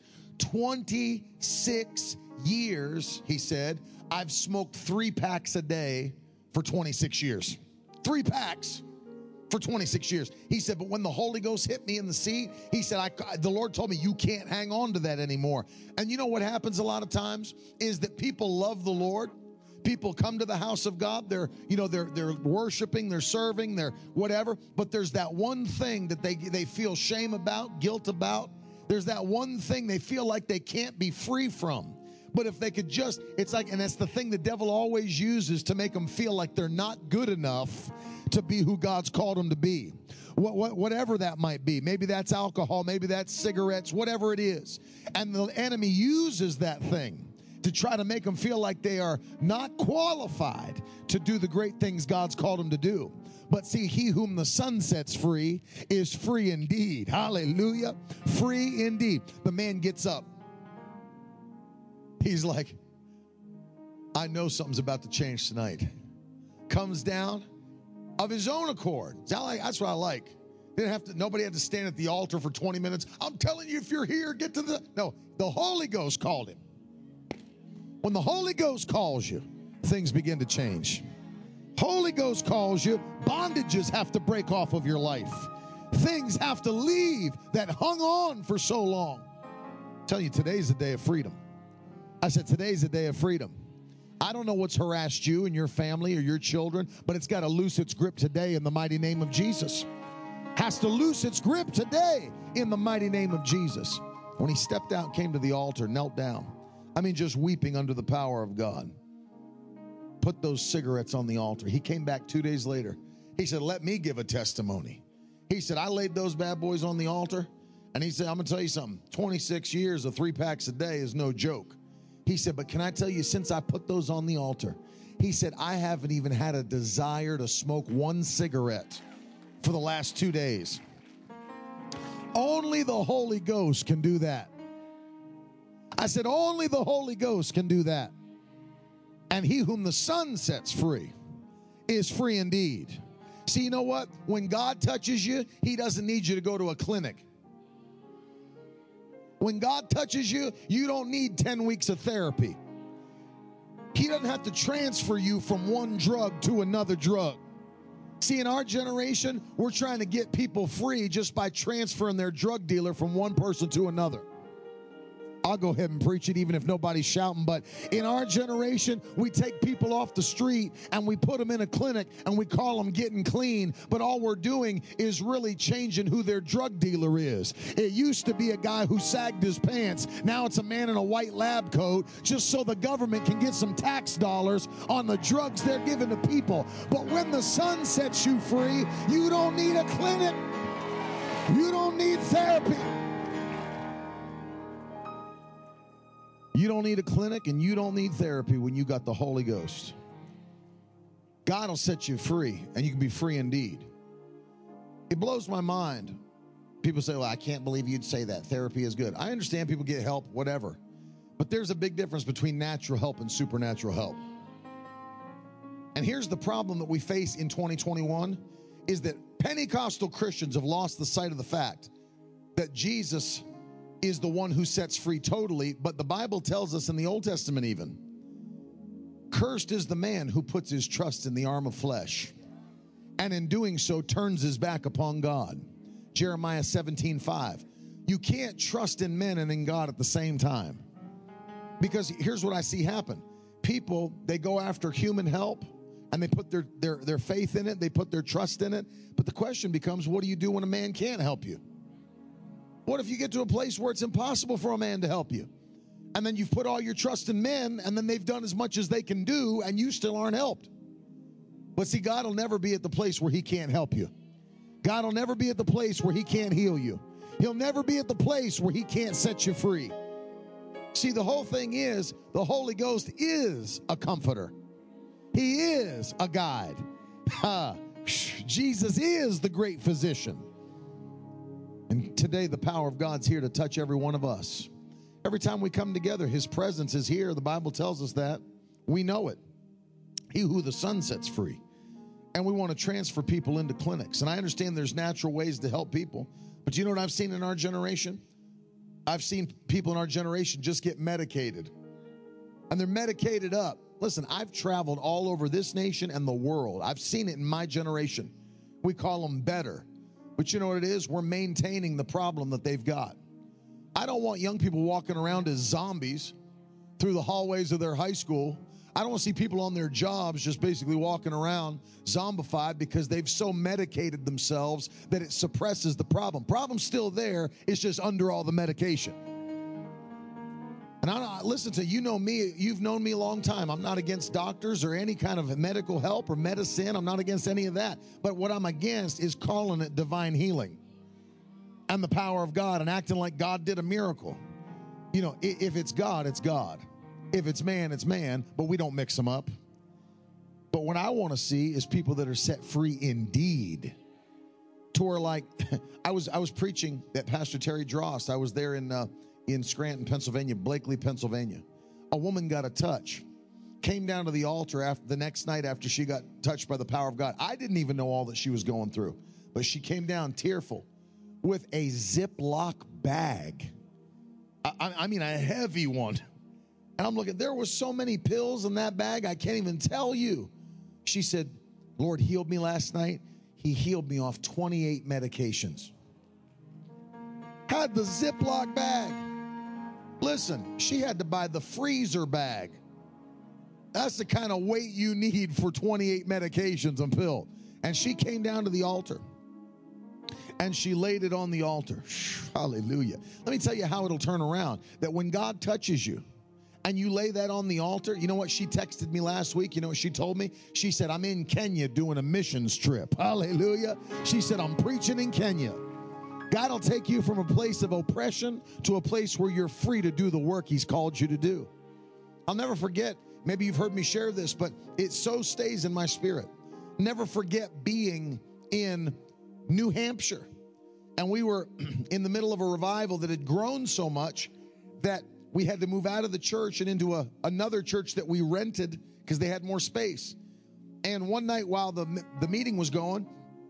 26 years, he said, I've smoked 3 packs a day for 26 years. 3 packs for 26 years. He said, but when the Holy Ghost hit me in the seat, he said, the Lord told me you can't hang on to that anymore. And you know what happens a lot of times is that people love the Lord. People come to the house of God. They're worshiping, they're serving, they're whatever. But there's that one thing that they feel shame about, guilt about. There's that one thing they feel like they can't be free from. But if they could and that's the thing the devil always uses to make them feel like they're not good enough to be who God's called them to be. Whatever that might be. Maybe that's alcohol, maybe that's cigarettes, whatever it is. And the enemy uses that thing to try to make them feel like they are not qualified to do the great things God's called them to do. But see, he whom the Son sets free is free indeed. Hallelujah. Free indeed. The man gets up. He's like, I know something's about to change tonight. Comes down of his own accord. That's what I like. Nobody had to stand at the altar for 20 minutes. I'm telling you, if you're here, get to the... No, the Holy Ghost called him. When the Holy Ghost calls you, things begin to change. Holy Ghost calls you, bondages have to break off of your life. Things have to leave that hung on for so long. I'm telling you, today's the day of freedom. I said, today's the day of freedom. I don't know what's harassed you and your family or your children, but it's got to loose its grip today in the mighty name of Jesus. Has to loose its grip today in the mighty name of Jesus. When he stepped out, came to the altar, knelt down. I mean, just weeping under the power of God. Put those cigarettes on the altar. He came back 2 days later. He said, let me give a testimony. He said, I laid those bad boys on the altar. And he said, I'm going to tell you something. 26 years of 3 packs a day is no joke. He said, but can I tell you, since I put those on the altar, he said, I haven't even had a desire to smoke one cigarette for the last 2 days. Only the Holy Ghost can do that. I said, only the Holy Ghost can do that. And he whom the Son sets free is free indeed. See, you know what? When God touches you, he doesn't need you to go to a clinic. When God touches you, you don't need 10 weeks of therapy. He doesn't have to transfer you from one drug to another drug. See, in our generation, we're trying to get people free just by transferring their drug dealer from one person to another. I'll go ahead and preach it even if nobody's shouting, but in our generation, we take people off the street and we put them in a clinic and we call them getting clean, but all we're doing is really changing who their drug dealer is. It used to be a guy who sagged his pants. Now it's a man in a white lab coat just so the government can get some tax dollars on the drugs they're giving to people. But when the Son sets you free, you don't need a clinic. You don't need therapy. You don't need a clinic and you don't need therapy when you got the Holy Ghost. God will set you free and you can be free indeed. It blows my mind. People say, well, I can't believe you'd say that. Therapy is good. I understand people get help, whatever. But there's a big difference between natural help and supernatural help. And here's the problem that we face in 2021 is that Pentecostal Christians have lost the sight of the fact that Jesus is the one who sets free totally, but the Bible tells us in the Old Testament even, cursed is the man who puts his trust in the arm of flesh, and in doing so turns his back upon God. Jeremiah 17:5. You can't trust in men and in God at the same time. Because here's what I see happen. People, they go after human help, and they put their faith in it, they put their trust in it, but the question becomes, what do you do when a man can't help you? What if you get to a place where it's impossible for a man to help you? And then you've put all your trust in men, and then they've done as much as they can do, and you still aren't helped. But see, God will never be at the place where he can't help you. God will never be at the place where he can't heal you. He'll never be at the place where he can't set you free. See, the whole thing is, the Holy Ghost is a comforter. He is a guide. Jesus is the great physician. And today the power of God's here to touch every one of us. Every time we come together, his presence is here. The Bible tells us that. We know it. He who the Son sets free. And we want to transfer people into clinics. And I understand there's natural ways to help people. But you know what I've seen in our generation? I've seen people in our generation just get medicated. And they're medicated up. Listen, I've traveled all over this nation and the world. I've seen it in my generation. We call them better. But you know what it is? We're maintaining the problem that they've got. I don't want young people walking around as zombies through the hallways of their high school. I don't want to see people on their jobs just basically walking around zombified because they've so medicated themselves that it suppresses the problem. Problem's still there. It's just under all the medication. And listen to you, know me, you've known me a long time. I'm not against doctors or any kind of medical help or medicine. I'm not against any of that. But what I'm against is calling it divine healing and the power of God and acting like God did a miracle. You know, if it's God, it's God. If it's man, it's man, but we don't mix them up. But what I want to see is people that are set free indeed. To where, like, I was preaching at Pastor Terry Drost. I was there in Scranton, Pennsylvania, Blakely, Pennsylvania. A woman got a touch, came down to the altar after the next night after she got touched by the power of God. I didn't even know all that she was going through, but she came down tearful with a Ziploc bag. I mean, a heavy one. And I'm looking, there was so many pills in that bag, I can't even tell you. She said, Lord healed me last night. He healed me off 28 medications. Had the Ziploc bag. Listen, she had to buy the freezer bag. That's the kind of weight you need for 28 medications and pills. And she came down to the altar. And she laid it on the altar. Hallelujah. Let me tell you how it'll turn around. That when God touches you and you lay that on the altar, you know what? She texted me last week. You know what she told me? She said, I'm in Kenya doing a missions trip. Hallelujah. She said, I'm preaching in Kenya. God will take you from a place of oppression to a place where you're free to do the work he's called you to do. I'll never forget, maybe you've heard me share this, but it so stays in my spirit. Never forget being in New Hampshire. And we were in the middle of a revival that had grown so much that we had to move out of the church and into another church that we rented because they had more space. And one night while the meeting was going,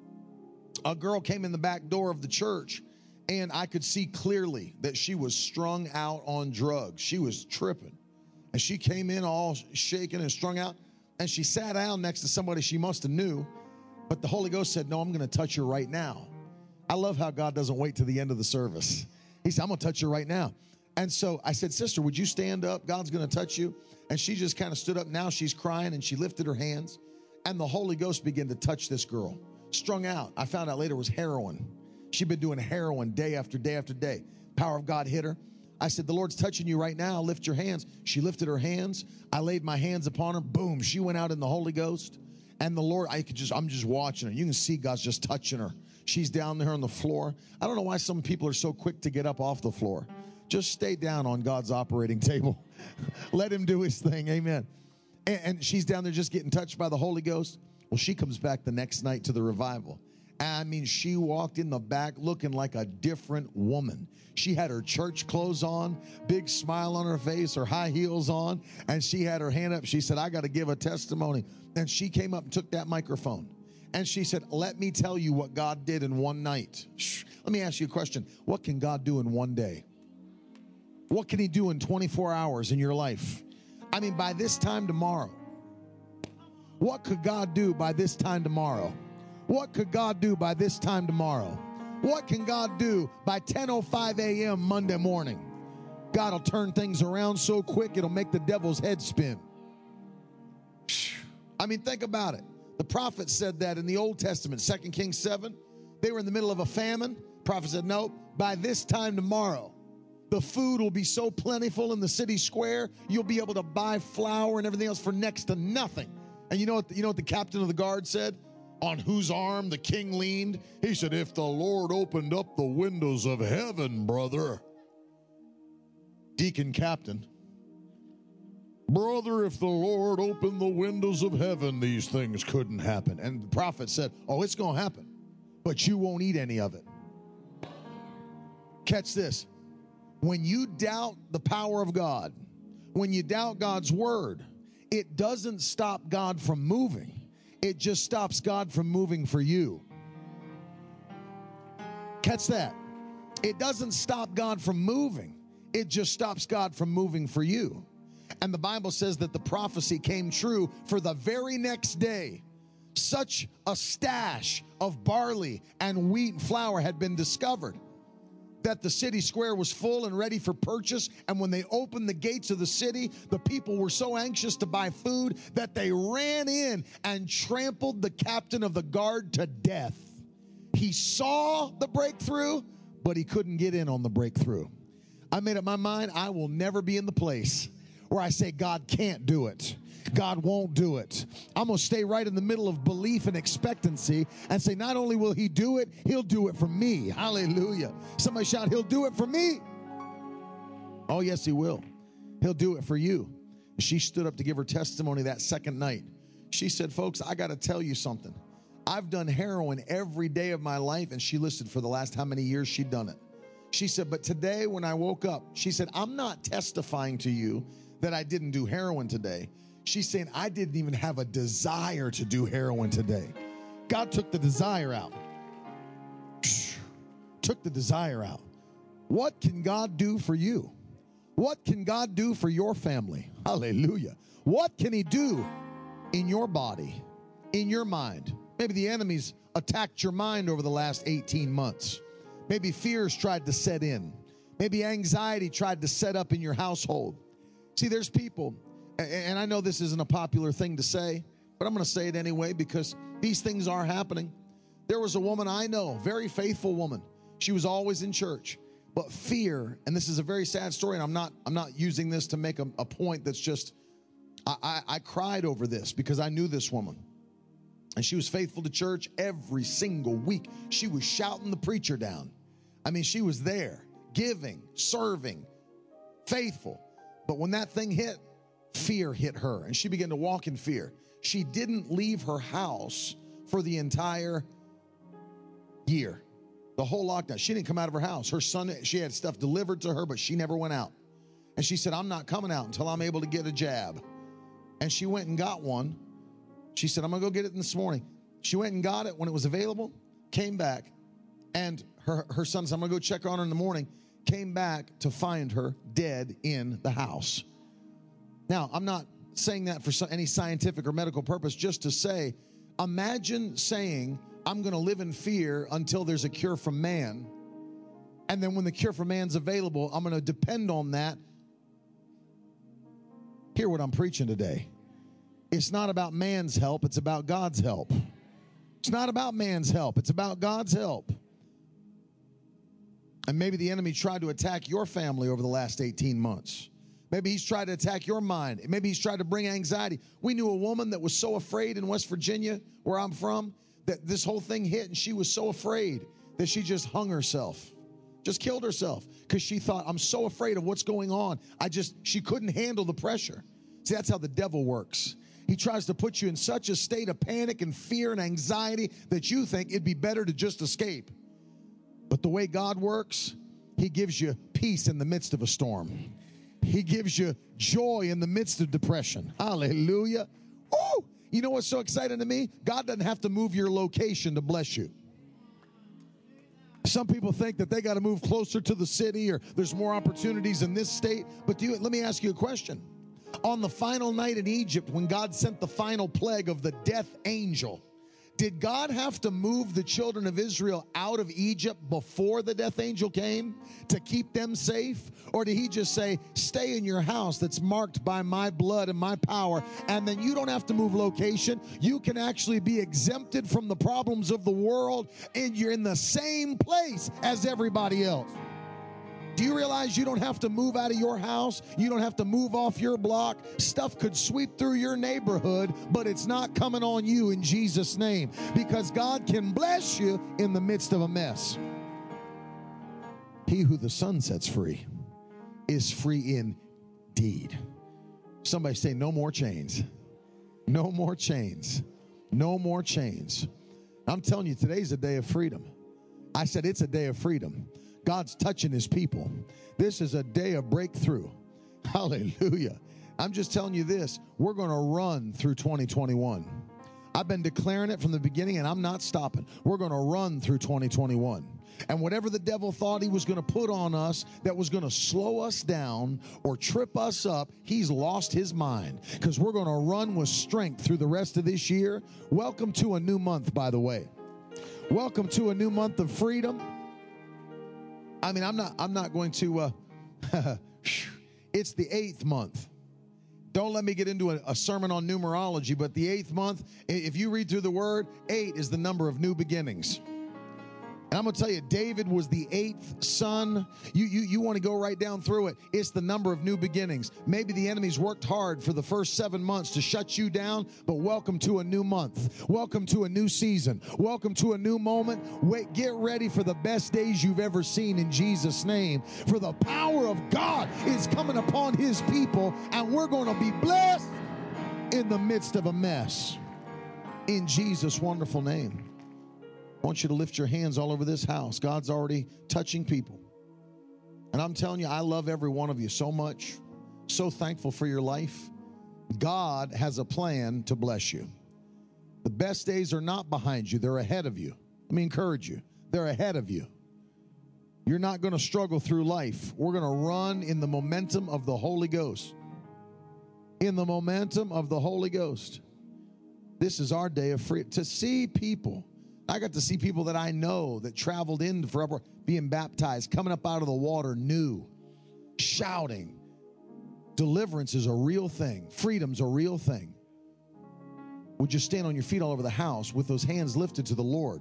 a girl came in the back door of the church, and I could see clearly that she was strung out on drugs. She was tripping. And she came in all shaken and strung out, and she sat down next to somebody she must have knew, but the Holy Ghost said, no, I'm going to touch her right now. I love how God doesn't wait to the end of the service. He said, I'm going to touch her right now. And so I said, sister, would you stand up? God's going to touch you. And she just kind of stood up. Now she's crying, and she lifted her hands, and the Holy Ghost began to touch this girl. Strung out. I found out later it was heroin. She'd been doing heroin day after day after day. Power of God hit her. I said, the Lord's touching you right now. Lift your hands. She lifted her hands. I laid my hands upon her. Boom. She went out in the Holy Ghost. And the Lord, I'm just watching her. You can see God's just touching her. She's down there on the floor. I don't know why some people are so quick to get up off the floor. Just stay down on God's operating table. Let him do his thing. Amen. And she's down there just getting touched by the Holy Ghost. Well, she comes back the next night to the revival. I mean, she walked in the back looking like a different woman. She had her church clothes on, big smile on her face, her high heels on, and she had her hand up. She said, I got to give a testimony. And she came up and took that microphone. And she said, let me tell you what God did in one night. Let me ask you a question. What can God do in one day? What can he do in 24 hours in your life? I mean, by this time tomorrow. What could God do by this time tomorrow? What could God do by this time tomorrow? What can God do by 10:05 a.m. Monday morning? God will turn things around so quick it'll make the devil's head spin. I mean, think about it. The prophet said that in the Old Testament, 2 Kings 7. They were in the middle of a famine. Prophet said, no, by this time tomorrow, the food will be so plentiful in the city square, you'll be able to buy flour and everything else for next to nothing. And you know what the captain of the guard said? On whose arm the king leaned? He said, if the Lord opened up the windows of heaven, brother. Deacon captain. Brother, if the Lord opened the windows of heaven, these things couldn't happen. And the prophet said, oh, it's going to happen, but you won't eat any of it. Catch this. When you doubt the power of God, when you doubt God's word, it doesn't stop God from moving. It just stops God from moving for you. Catch that. It doesn't stop God from moving. It just stops God from moving for you. And the Bible says that the prophecy came true for the very next day. Such a stash of barley and wheat and flour had been discovered that the city square was full and ready for purchase. And when they opened the gates of the city, the people were so anxious to buy food that they ran in and trampled the captain of the guard to death. He saw the breakthrough, but he couldn't get in on the breakthrough. I made up my mind I will never be in the place where I say God can't do it. God won't do it. I'm going to stay right in the middle of belief and expectancy and say not only will he do it, he'll do it for me. Hallelujah. Somebody shout, he'll do it for me. Oh, yes, he will. He'll do it for you. She stood up to give her testimony that second night. She said, folks, I got to tell you something. I've done heroin every day of my life, and she listed for the last how many years she'd done it. She said, but today when I woke up, she said, I'm not testifying to you that I didn't do heroin today. She's saying, I didn't even have a desire to do heroin today. God took the desire out. Took the desire out. What can God do for you? What can God do for your family? Hallelujah. What can he do in your body, in your mind? Maybe the enemy's attacked your mind over the last 18 months. Maybe fears tried to set in. Maybe anxiety tried to set up in your household. See, there's people, and I know this isn't a popular thing to say, but I'm going to say it anyway because these things are happening. There was a woman I know, very faithful woman. She was always in church. But fear, and this is a very sad story, and I'm not using this to make a point that's just, I cried over this because I knew this woman. And she was faithful to church every single week. She was shouting the preacher down. I mean, she was there, giving, serving, faithful. But when that thing hit, fear hit her, and she began to walk in fear. She didn't leave her house for the entire year. The whole lockdown. She didn't come out of her house. Her son, she had stuff delivered to her, but she never went out. And she said, I'm not coming out until I'm able to get a jab. And she went and got one. She said, I'm going to go get it this morning. She went and got it when it was available, came back, and her son said, I'm going to go check on her in the morning, came back to find her dead in the house. Now, I'm not saying that for any scientific or medical purpose, just to say, imagine saying, I'm going to live in fear until there's a cure from man. And then when the cure from man's available, I'm going to depend on that. Hear what I'm preaching today. It's not about man's help. It's about God's help. It's not about man's help. It's about God's help. And maybe the enemy tried to attack your family over the last 18 months. Maybe he's tried to attack your mind. Maybe he's tried to bring anxiety. We knew a woman that was so afraid in West Virginia, where I'm from, that this whole thing hit, and she was so afraid that she just hung herself, just killed herself, because she thought, I'm so afraid of what's going on. She couldn't handle the pressure. See, that's how the devil works. He tries to put you in such a state of panic and fear and anxiety that you think it'd be better to just escape. But the way God works, he gives you peace in the midst of a storm. He gives you joy in the midst of depression. Hallelujah. Oh, you know what's so exciting to me? God doesn't have to move your location to bless you. Some people think that they got to move closer to the city or there's more opportunities in this state. But let me ask you a question. On the final night in Egypt, when God sent the final plague of the death angel, did God have to move the children of Israel out of Egypt before the death angel came to keep them safe? Or did he just say, stay in your house that's marked by my blood and my power, and then you don't have to move location. You can actually be exempted from the problems of the world, and you're in the same place as everybody else. Do you realize you don't have to move out of your house? You don't have to move off your block. Stuff could sweep through your neighborhood, but it's not coming on you in Jesus' name, because God can bless you in the midst of a mess. He who the Son sets free is free indeed. Somebody say, no more chains. No more chains. No more chains. I'm telling you, today's a day of freedom. I said it's a day of freedom. God's touching his people. This is a day of breakthrough. Hallelujah. I'm just telling you this. We're going to run through 2021. I've been declaring it from the beginning, and I'm not stopping. We're going to run through 2021. And whatever the devil thought he was going to put on us that was going to slow us down or trip us up, he's lost his mind, because we're going to run with strength through the rest of this year. Welcome to a new month, by the way. Welcome to a new month of freedom. I mean, I'm not going to, it's the 8th month. Don't let me get into a sermon on numerology, but the 8th month, if you read through the word, 8 is the number of new beginnings. And I'm going to tell you, David was the 8th son. You want to go right down through it. It's the number of new beginnings. Maybe the enemy's worked hard for the first 7 months to shut you down, but welcome to a new month. Welcome to a new season. Welcome to a new moment. Wait, get ready for the best days you've ever seen in Jesus' name. For the power of God is coming upon his people, and we're going to be blessed in the midst of a mess. In Jesus' wonderful name. I want you to lift your hands all over this house. God's already touching people. And I'm telling you, I love every one of you so much. So thankful for your life. God has a plan to bless you. The best days are not behind you. They're ahead of you. Let me encourage you. They're ahead of you. You're not going to struggle through life. We're going to run in the momentum of the Holy Ghost. In the momentum of the Holy Ghost. This is our day of freedom. To see people. I got to see people that I know that traveled in forever, being baptized, coming up out of the water new, shouting. Deliverance is a real thing. Freedom's a real thing. Would you stand on your feet all over the house with those hands lifted to the Lord?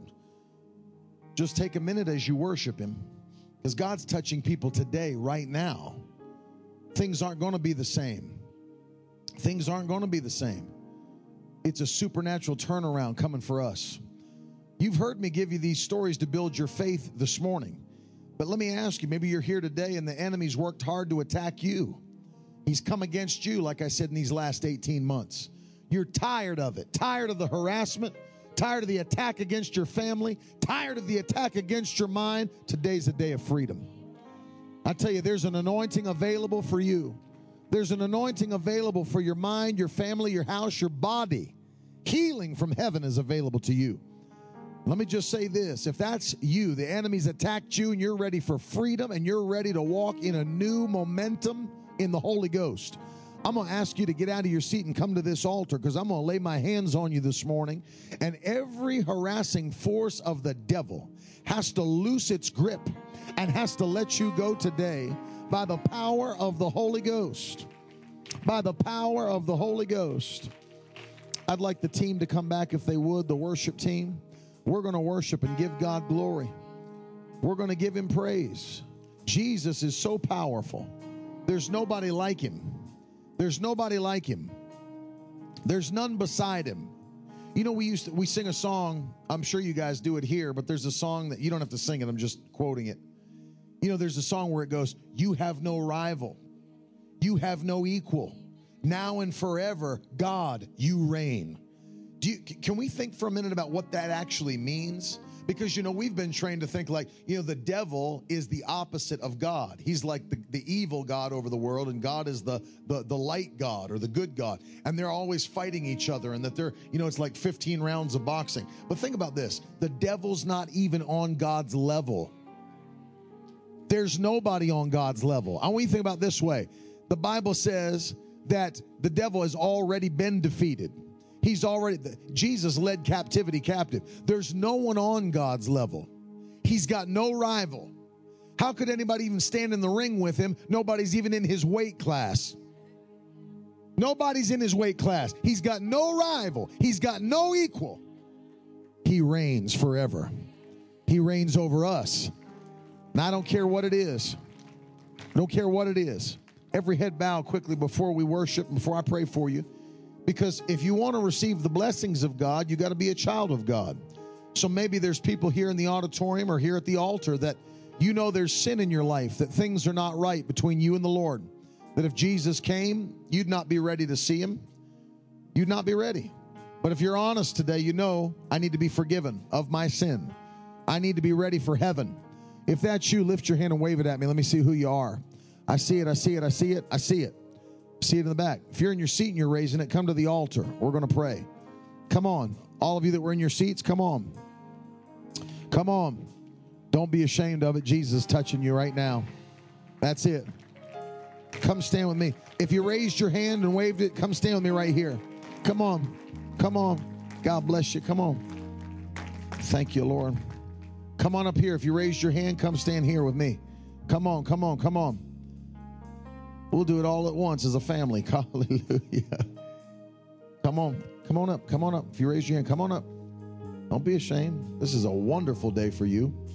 Just take a minute as you worship him, because God's touching people today, right now. Things aren't going to be the same. Things aren't going to be the same. It's a supernatural turnaround coming for us. You've heard me give you these stories to build your faith this morning. But let me ask you, maybe you're here today and the enemy's worked hard to attack you. He's come against you, like I said, in these last 18 months. You're tired of it, tired of the harassment, tired of the attack against your family, tired of the attack against your mind. Today's a day of freedom. I tell you, there's an anointing available for you. There's an anointing available for your mind, your family, your house, your body. Healing from heaven is available to you. Let me just say this. If that's you, the enemy's attacked you and you're ready for freedom and you're ready to walk in a new momentum in the Holy Ghost, I'm going to ask you to get out of your seat and come to this altar, because I'm going to lay my hands on you this morning. And every harassing force of the devil has to loose its grip and has to let you go today by the power of the Holy Ghost. By the power of the Holy Ghost. I'd like the team to come back if they would, the worship team. We're going to worship and give God glory. We're going to give him praise. Jesus is so powerful. There's nobody like him. There's nobody like him. There's none beside him. You know, we sing a song. I'm sure you guys do it here, but there's a song that you don't have to sing it. I'm just quoting it. You know, there's a song where it goes, "You have no rival. You have no equal. Now and forever, God, you reign." Can we think for a minute about what that actually means? Because, you know, we've been trained to think like, you know, the devil is the opposite of God. He's like the evil God over the world, and God is the light God or the good God. And they're always fighting each other, and that they're, you know, it's like 15 rounds of boxing. But think about this. The devil's not even on God's level. There's nobody on God's level. I want you to think about it this way. The Bible says that the devil has already been defeated. Jesus led captivity captive. There's no one on God's level. He's got no rival. How could anybody even stand in the ring with him? Nobody's even in his weight class. Nobody's in his weight class. He's got no rival. He's got no equal. He reigns forever. He reigns over us. And I don't care what it is. I don't care what it is. Every head bow quickly before we worship, before I pray for you. Because if you want to receive the blessings of God, you got to be a child of God. So maybe there's people here in the auditorium or here at the altar that you know there's sin in your life, that things are not right between you and the Lord. That if Jesus came, you'd not be ready to see him. You'd not be ready. But if you're honest today, you know I need to be forgiven of my sin. I need to be ready for heaven. If that's you, lift your hand and wave it at me. Let me see who you are. I see it, I see it, I see it, I see it. See it in the back. If you're in your seat and you're raising it, come to the altar. We're going to pray. Come on. All of you that were in your seats, come on. Come on. Don't be ashamed of it. Jesus is touching you right now. That's it. Come stand with me. If you raised your hand and waved it, come stand with me right here. Come on. Come on. God bless you. Come on. Thank you, Lord. Come on up here. If you raised your hand, come stand here with me. Come on. Come on. Come on. We'll do it all at once as a family. Hallelujah. Come on. Come on up. Come on up. If you raise your hand, come on up. Don't be ashamed. This is a wonderful day for you.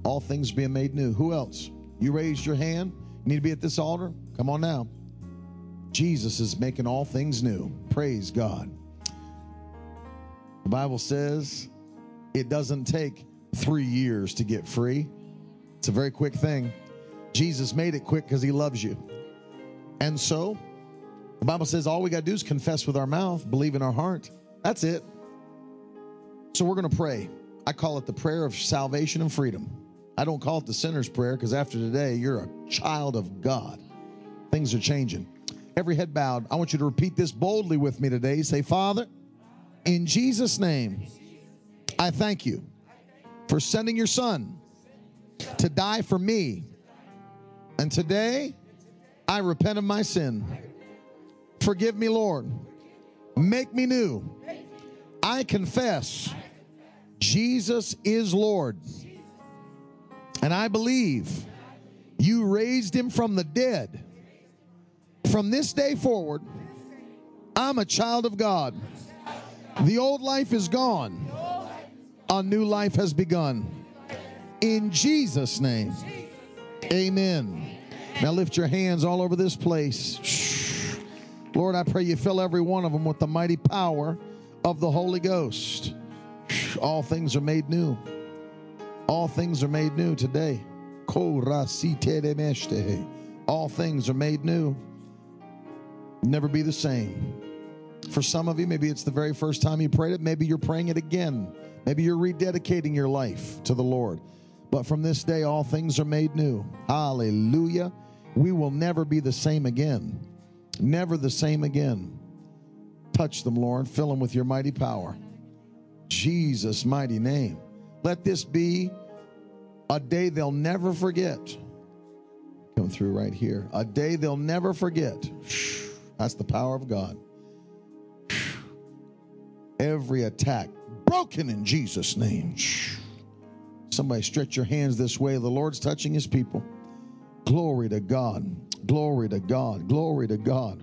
All things being made new. Who else? You raised your hand. You need to be at this altar? Come on now. Jesus is making all things new. Praise God. The Bible says it doesn't take 3 years to get free. It's a very quick thing. Jesus made it quick because he loves you. And so, the Bible says all we got to do is confess with our mouth, believe in our heart. That's it. So we're going to pray. I call it the prayer of salvation and freedom. I don't call it the sinner's prayer because after today, you're a child of God. Things are changing. Every head bowed. I want you to repeat this boldly with me today. Say, Father, in Jesus' name, I thank you for sending your son to die for me. And today, I repent of my sin. Forgive me, Lord. Make me new. I confess Jesus is Lord. And I believe you raised him from the dead. From this day forward, I'm a child of God. The old life is gone. A new life has begun. In Jesus' name, amen. Now lift your hands all over this place. Lord, I pray you fill every one of them with the mighty power of the Holy Ghost. All things are made new. All things are made new today. All things are made new. Never be the same. For some of you, maybe it's the very first time you prayed it. Maybe you're praying it again. Maybe you're rededicating your life to the Lord. But from this day, all things are made new. Hallelujah. We will never be the same again. Never the same again. Touch them, Lord. Fill them with your mighty power. Jesus' mighty name. Let this be a day they'll never forget. Come through right here. A day they'll never forget. That's the power of God. Every attack broken in Jesus' name. Somebody stretch your hands this way. The Lord's touching his people. Glory to God. Glory to God. Glory to God.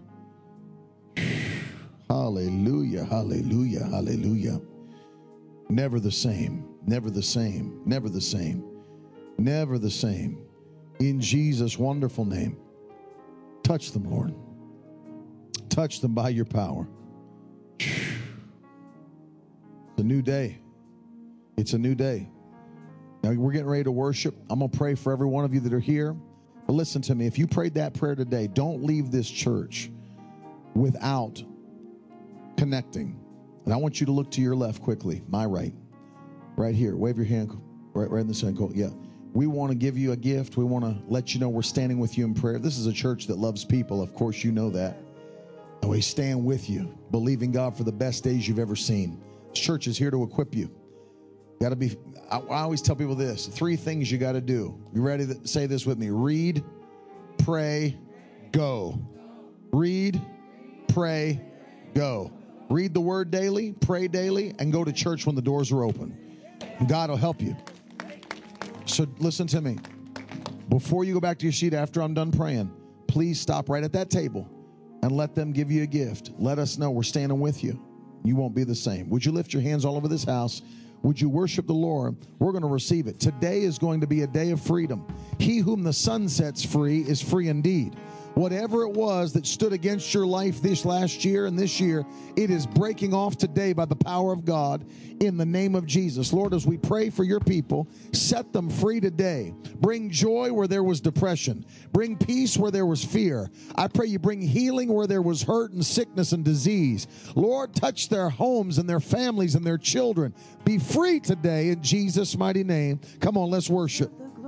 Hallelujah. Hallelujah. Hallelujah. Never the same. Never the same. Never the same. Never the same. In Jesus' wonderful name. Touch them, Lord. Touch them by your power. It's a new day. It's a new day. Now we're getting ready to worship. I'm going to pray for every one of you that are here. But listen to me. If you prayed that prayer today, don't leave this church without connecting. And I want you to look to your left quickly. My right. Right here. Wave your hand. Right in the center. Yeah. We want to give you a gift. We want to let you know we're standing with you in prayer. This is a church that loves people. Of course, you know that. And we stand with you, believing God for the best days you've ever seen. This church is here to equip you. Got to be. I always tell people this: 3 things you got to do. You ready to say this with me? Read, pray, go. Read, pray, go. Read the word daily, pray daily, and go to church when the doors are open. God will help you. So listen to me. Before you go back to your seat after I'm done praying, please stop right at that table and let them give you a gift. Let us know we're standing with you. You won't be the same. Would you lift your hands all over this house? Would you worship the Lord? We're going to receive it. Today is going to be a day of freedom. He whom the Son sets free is free indeed. Whatever it was that stood against your life this last year and this year, it is breaking off today by the power of God in the name of Jesus. Lord, as we pray for your people, set them free today. Bring joy where there was depression. Bring peace where there was fear. I pray you bring healing where there was hurt and sickness and disease. Lord, touch their homes and their families and their children. Be free today in Jesus' mighty name. Come on, let's worship.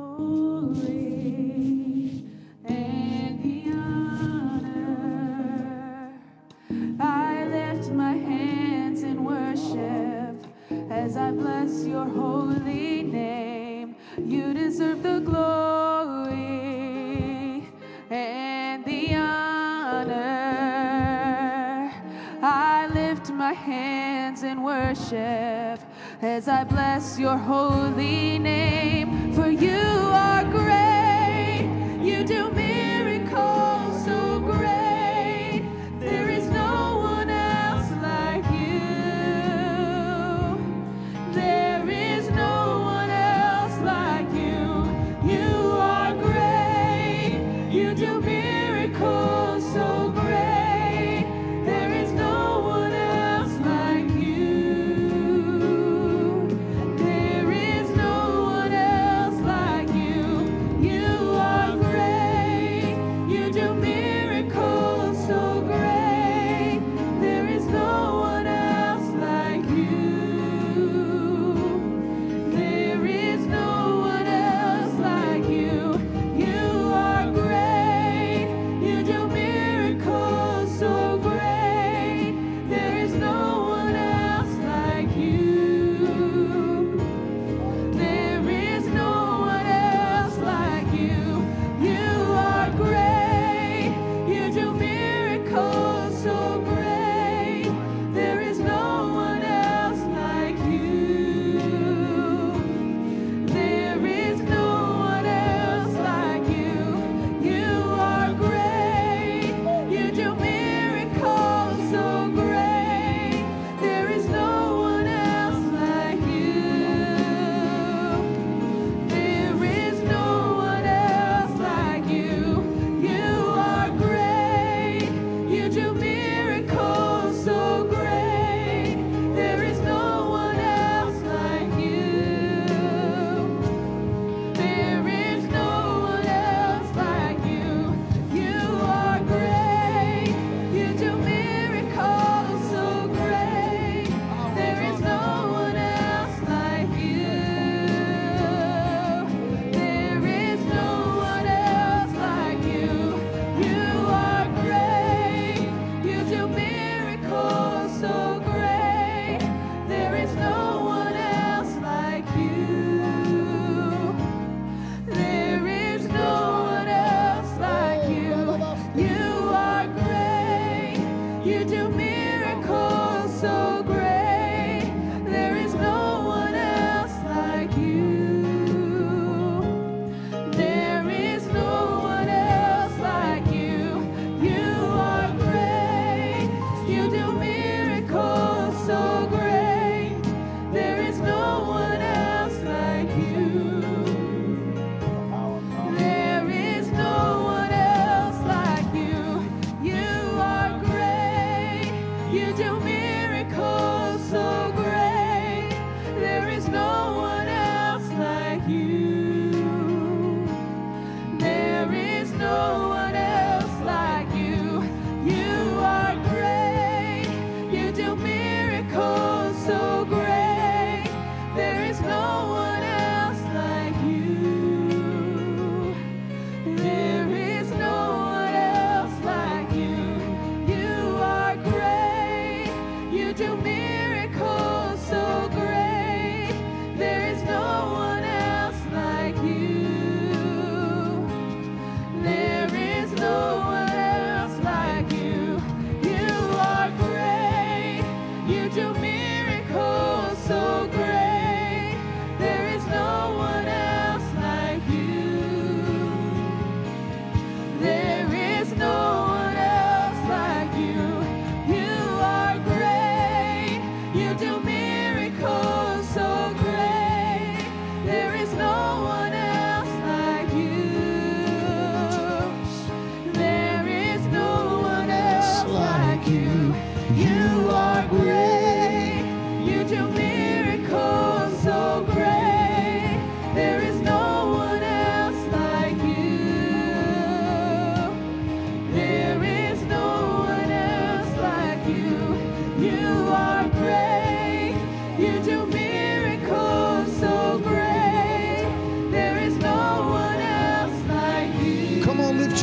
I lift my hands in worship as I bless your holy name. You deserve the glory and the honor. I lift my hands in worship as I bless your holy name. For you are great. You do miracles so great. There is no one else like you. There is no one else like you.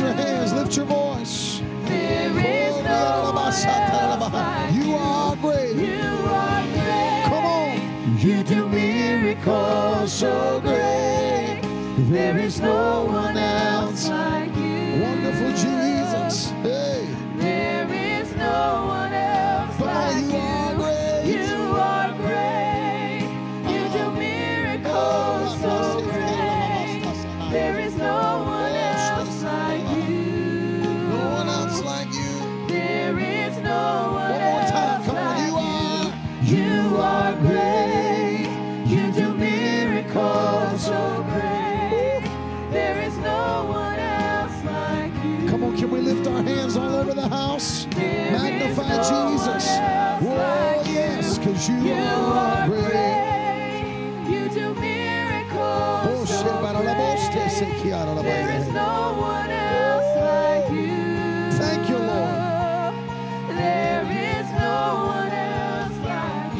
your hands, lift your voice. There is no one else like You are great. You are great. Come on. You do miracles so great. There is no one else. like you. Wonderful Jesus. Hey. There is no one else Come on, like you are great. You are great. You do miracles so great. There is no one else like you. No one else like you. There is no one One more time. else Come on, like you you. are. You are great. You do miracles so great. There is no one else like you. Come on, can we lift our hands all over the house? There Magnify is no Jesus. one else Oh, like yes, because you You are are great. great. You do miracles so great. There is no one else like you. Thank you, Lord. There is no one else like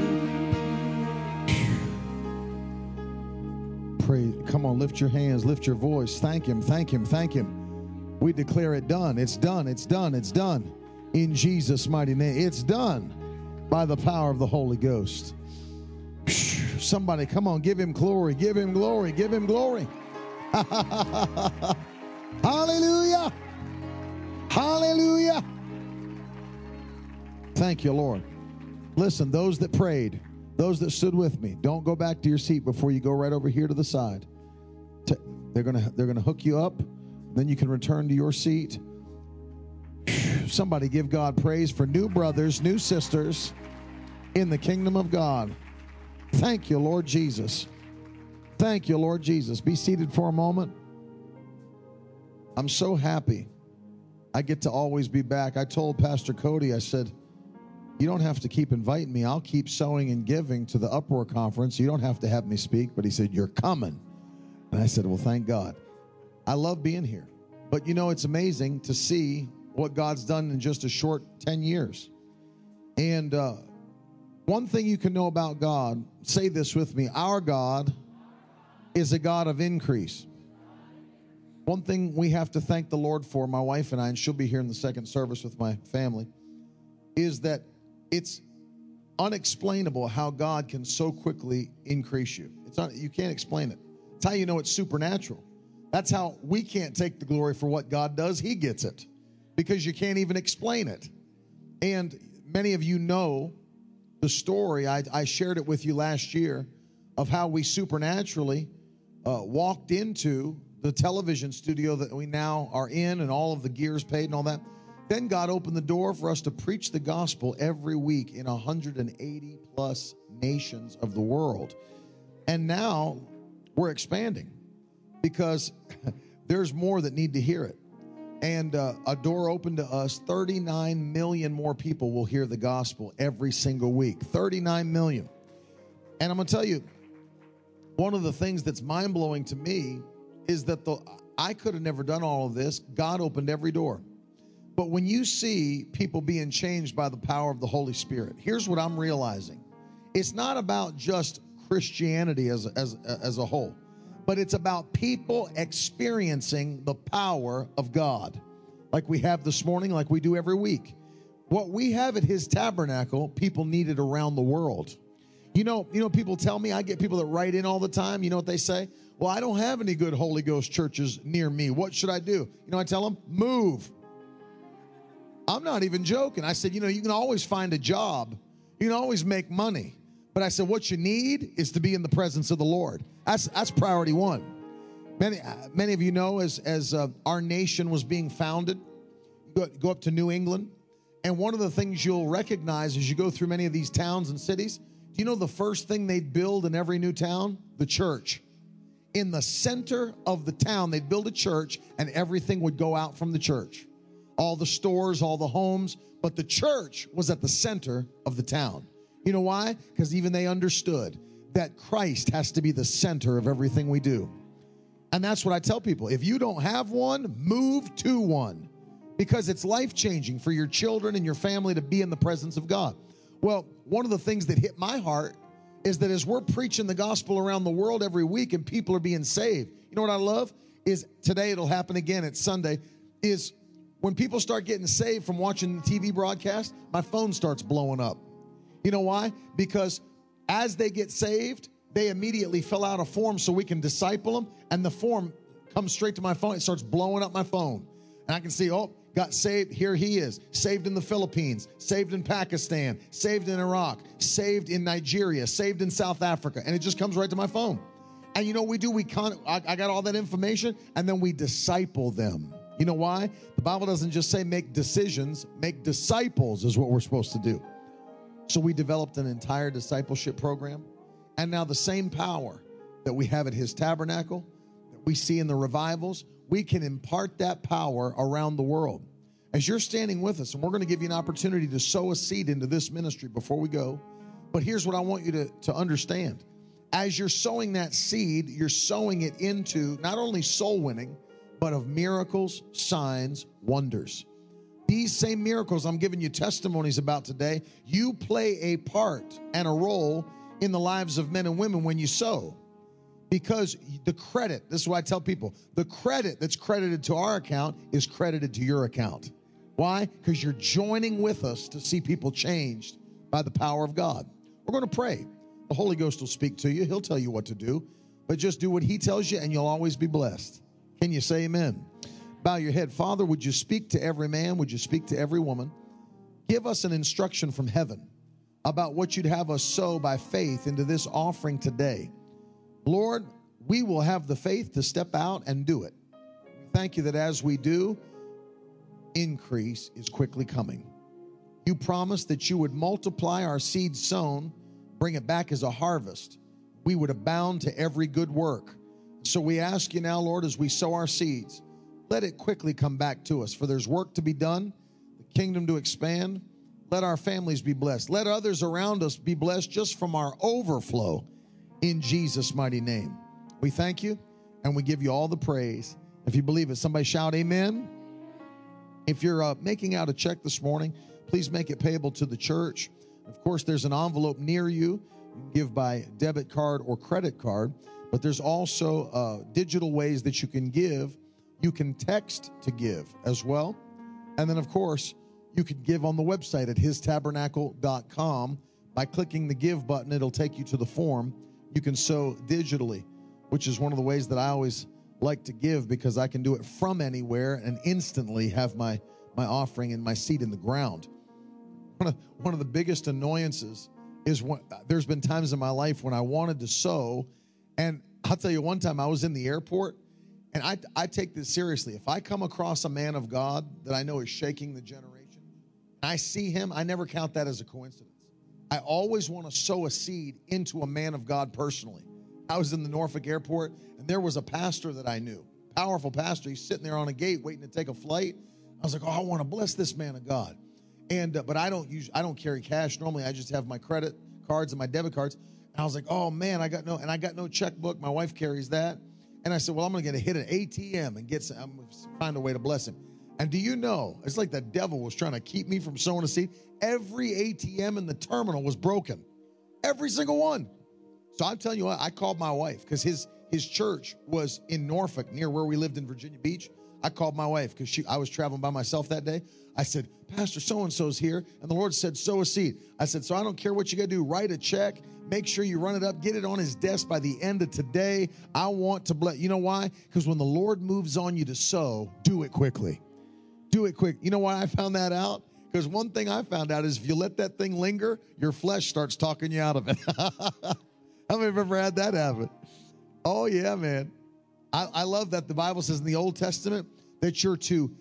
you. Pray. Come on, lift your hands, lift your voice. Thank Him, thank Him, thank Him. We declare it done. It's done, it's done, it's done. In Jesus' mighty name. It's done by the power of the Holy Ghost. Somebody, come on, give Him glory, give Him glory, give Him glory. Hallelujah. Hallelujah. Thank you, Lord. Listen, those that prayed, those that stood with me, don't go back to your seat before you go right over here to the side. They're gonna hook you up, then you can return to your seat. Somebody give God praise for new brothers, new sisters in the kingdom of God. Thank you, Lord Jesus. Thank you, Lord Jesus. Be seated for a moment. I'm so happy I get to always be back. I told Pastor Cody, I said, you don't have to keep inviting me. I'll keep sowing and giving to the Uproar Conference. You don't have to have me speak. But he said, you're coming. And I said, well, thank God. I love being here. But, you know, it's amazing to see what God's done in just a short 10 years. And one thing you can know about God, say this with me, our God is a God of increase. One thing we have to thank the Lord for, my wife and I, and she'll be here in the second service with my family, is that it's unexplainable how God can so quickly increase you. You can't explain it. It's how you know it's supernatural. That's how we can't take the glory for what God does. He gets it because you can't even explain it. And many of you know the story. I shared it with you last year of how we supernaturally walked into the television studio that we now are in and all of the gears paid and all that. Then God opened the door for us to preach the gospel every week in 180 plus nations of the world. And now we're expanding because there's more that need to hear it. And a door opened to us. 39 million more people will hear the gospel every single week. 39 million. And I'm going to tell you, one of the things that's mind-blowing to me is that I could have never done all of this. God opened every door. But when you see people being changed by the power of the Holy Spirit, here's what I'm realizing. It's not about just Christianity as a whole, but it's about people experiencing the power of God like we have this morning, like we do every week. What we have at His tabernacle, people need it around the world. You know, people tell me, I get people that write in all the time. You know what they say? Well, I don't have any good Holy Ghost churches near me. What should I do? You know, I tell them, move. I'm not even joking. I said, you can always find a job. You can always make money. But I said, what you need is to be in the presence of the Lord. That's priority one. Many of you know, as our nation was being founded, go up to New England, and one of the things you'll recognize as you go through many of these towns and cities, do you know the first thing they'd build in every new town? The church. In the center of the town, they'd build a church, and everything would go out from the church. All the stores, all the homes, but the church was at the center of the town. You know why? Because even they understood that Christ has to be the center of everything we do. And that's what I tell people. If you don't have one, move to one, because it's life-changing for your children and your family to be in the presence of God. Well, one of the things that hit my heart is that as we're preaching the gospel around the world every week and people are being saved, you know what I love? is today, it'll happen again, it's Sunday, is when people start getting saved from watching the TV broadcast, my phone starts blowing up. You know why? Because as they get saved, they immediately fill out a form so we can disciple them, and the form comes straight to my phone. It starts blowing up my phone. And I can see, oh, got saved. Here he is. Saved in the Philippines, saved in Pakistan, saved in Iraq, saved in Nigeria, saved in South Africa. And it just comes right to my phone. And you know what we do? I got all that information, and then we disciple them. You know why? The Bible doesn't just say make decisions, make disciples is what we're supposed to do. So we developed an entire discipleship program. And now the same power that we have at His Tabernacle, that we see in the revivals, we can impart that power around the world. As you're standing with us, and we're going to give you an opportunity to sow a seed into this ministry before we go. But here's what I want you to understand. As you're sowing that seed, you're sowing it into not only soul winning, but of miracles, signs, wonders. These same miracles I'm giving you testimonies about today, you play a part and a role in the lives of men and women when you sow. Because the credit, this is what I tell people, the credit that's credited to our account is credited to your account. Why? Because you're joining with us to see people changed by the power of God. We're going to pray. The Holy Ghost will speak to you. He'll tell you what to do. But just do what He tells you and you'll always be blessed. Can you say amen? Bow your head. Father, would you speak to every man? Would you speak to every woman? Give us an instruction from heaven about what you'd have us sow by faith into this offering today. Lord, we will have the faith to step out and do it. We thank you that as we do, increase is quickly coming. You promised that you would multiply our seed sown, bring it back as a harvest. We would abound to every good work. So we ask you now, Lord, as we sow our seeds, let it quickly come back to us. For there's work to be done, the kingdom to expand. Let our families be blessed. Let others around us be blessed just from our overflow in Jesus' mighty name. We thank you and we give you all the praise. If you believe it, somebody shout amen. If you're making out a check this morning, please make it payable to the church. Of course, there's an envelope near you. You can give by debit card or credit card. But there's also digital ways that you can give. You can text to give as well. And then, of course, you can give on the website at histabernacle.com. By clicking the give button, it'll take you to the form. You can sow digitally, which is one of the ways that I always like to give because I can do it from anywhere and instantly have my offering and my seed in the ground. One of the biggest annoyances is there's been times in my life when I wanted to sow. And I'll tell you, one time I was in the airport, and I take this seriously. If I come across a man of God that I know is shaking the generation, and I see him, I never count that as a coincidence. I always want to sow a seed into a man of God personally. I was in the Norfolk airport, and there was a pastor that I knew, powerful pastor. He's sitting there on a gate waiting to take a flight. I was like, oh, I want to bless this man of God. And but I don't carry cash normally. I just have my credit cards and my debit cards. And I was like, oh man, I got no checkbook. My wife carries that. And I said, well, I'm going to hit an ATM and I'm going to find a way to bless him. And do you know, it's like the devil was trying to keep me from sowing a seed. Every ATM in the terminal was broken. Every single one. So I'm telling you what, I called my wife because his church was in Norfolk near where we lived in Virginia Beach. I called my wife because I was traveling by myself that day. I said, Pastor so-and-so's here, and the Lord said, sow a seed. I said, so I don't care what you got to do. Write a check. Make sure you run it up. Get it on his desk by the end of today. I want to bless. You know why? Because when the Lord moves on you to sow, do it quickly. Do it quick. You know why I found that out? Because one thing I found out is if you let that thing linger, your flesh starts talking you out of it. How many have ever had that happen? Oh, yeah, man. I love that the Bible says in the Old Testament that you're to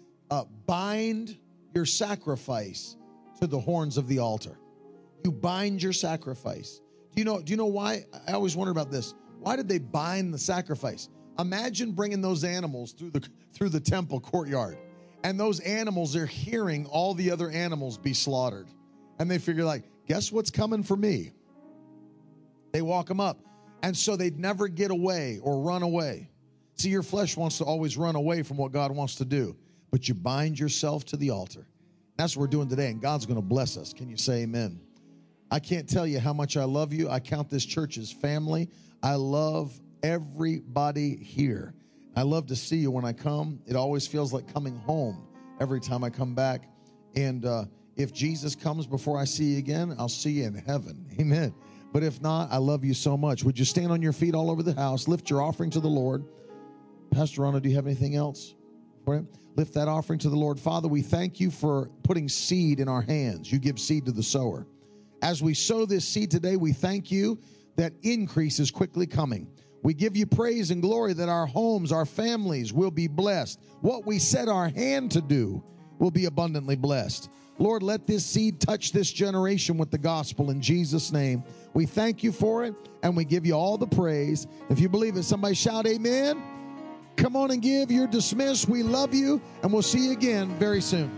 bind your sacrifice to the horns of the altar. You bind your sacrifice. Do you know why? I always wonder about this. Why did they bind the sacrifice? Imagine bringing those animals through the temple courtyard, and those animals are hearing all the other animals be slaughtered, and they figure like, guess what's coming for me? They walk them up, and so they'd never get away or run away. See, your flesh wants to always run away from what God wants to do, but you bind yourself to the altar. That's what we're doing today, and God's going to bless us. Can you say amen? I can't tell you how much I love you. I count this church as family. I love everybody here. I love to see you when I come. It always feels like coming home every time I come back. And if Jesus comes before I see you again, I'll see you in heaven. Amen. But if not, I love you so much. Would you stand on your feet all over the house? Lift your offering to the Lord. Pastor Ronald, do you have anything else for him? Lift that offering to the Lord. Father, we thank you for putting seed in our hands. You give seed to the sower. As we sow this seed today, we thank you that increase is quickly coming. We give you praise and glory that our homes, our families will be blessed. What we set our hand to do will be abundantly blessed. Lord, let this seed touch this generation with the gospel in Jesus' name. We thank you for it, and we give you all the praise. If you believe it, somebody shout amen. Come on and give. You're dismissed. We love you, and we'll see you again very soon.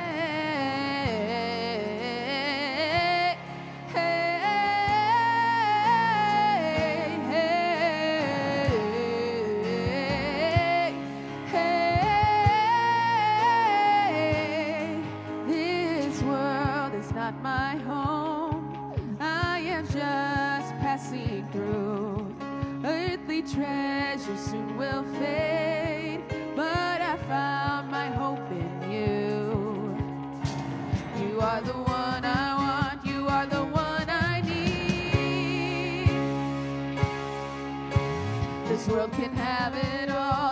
Treasure soon will fade, but I found my hope in you. You are the one I want, you are the one I need. This world can have it all.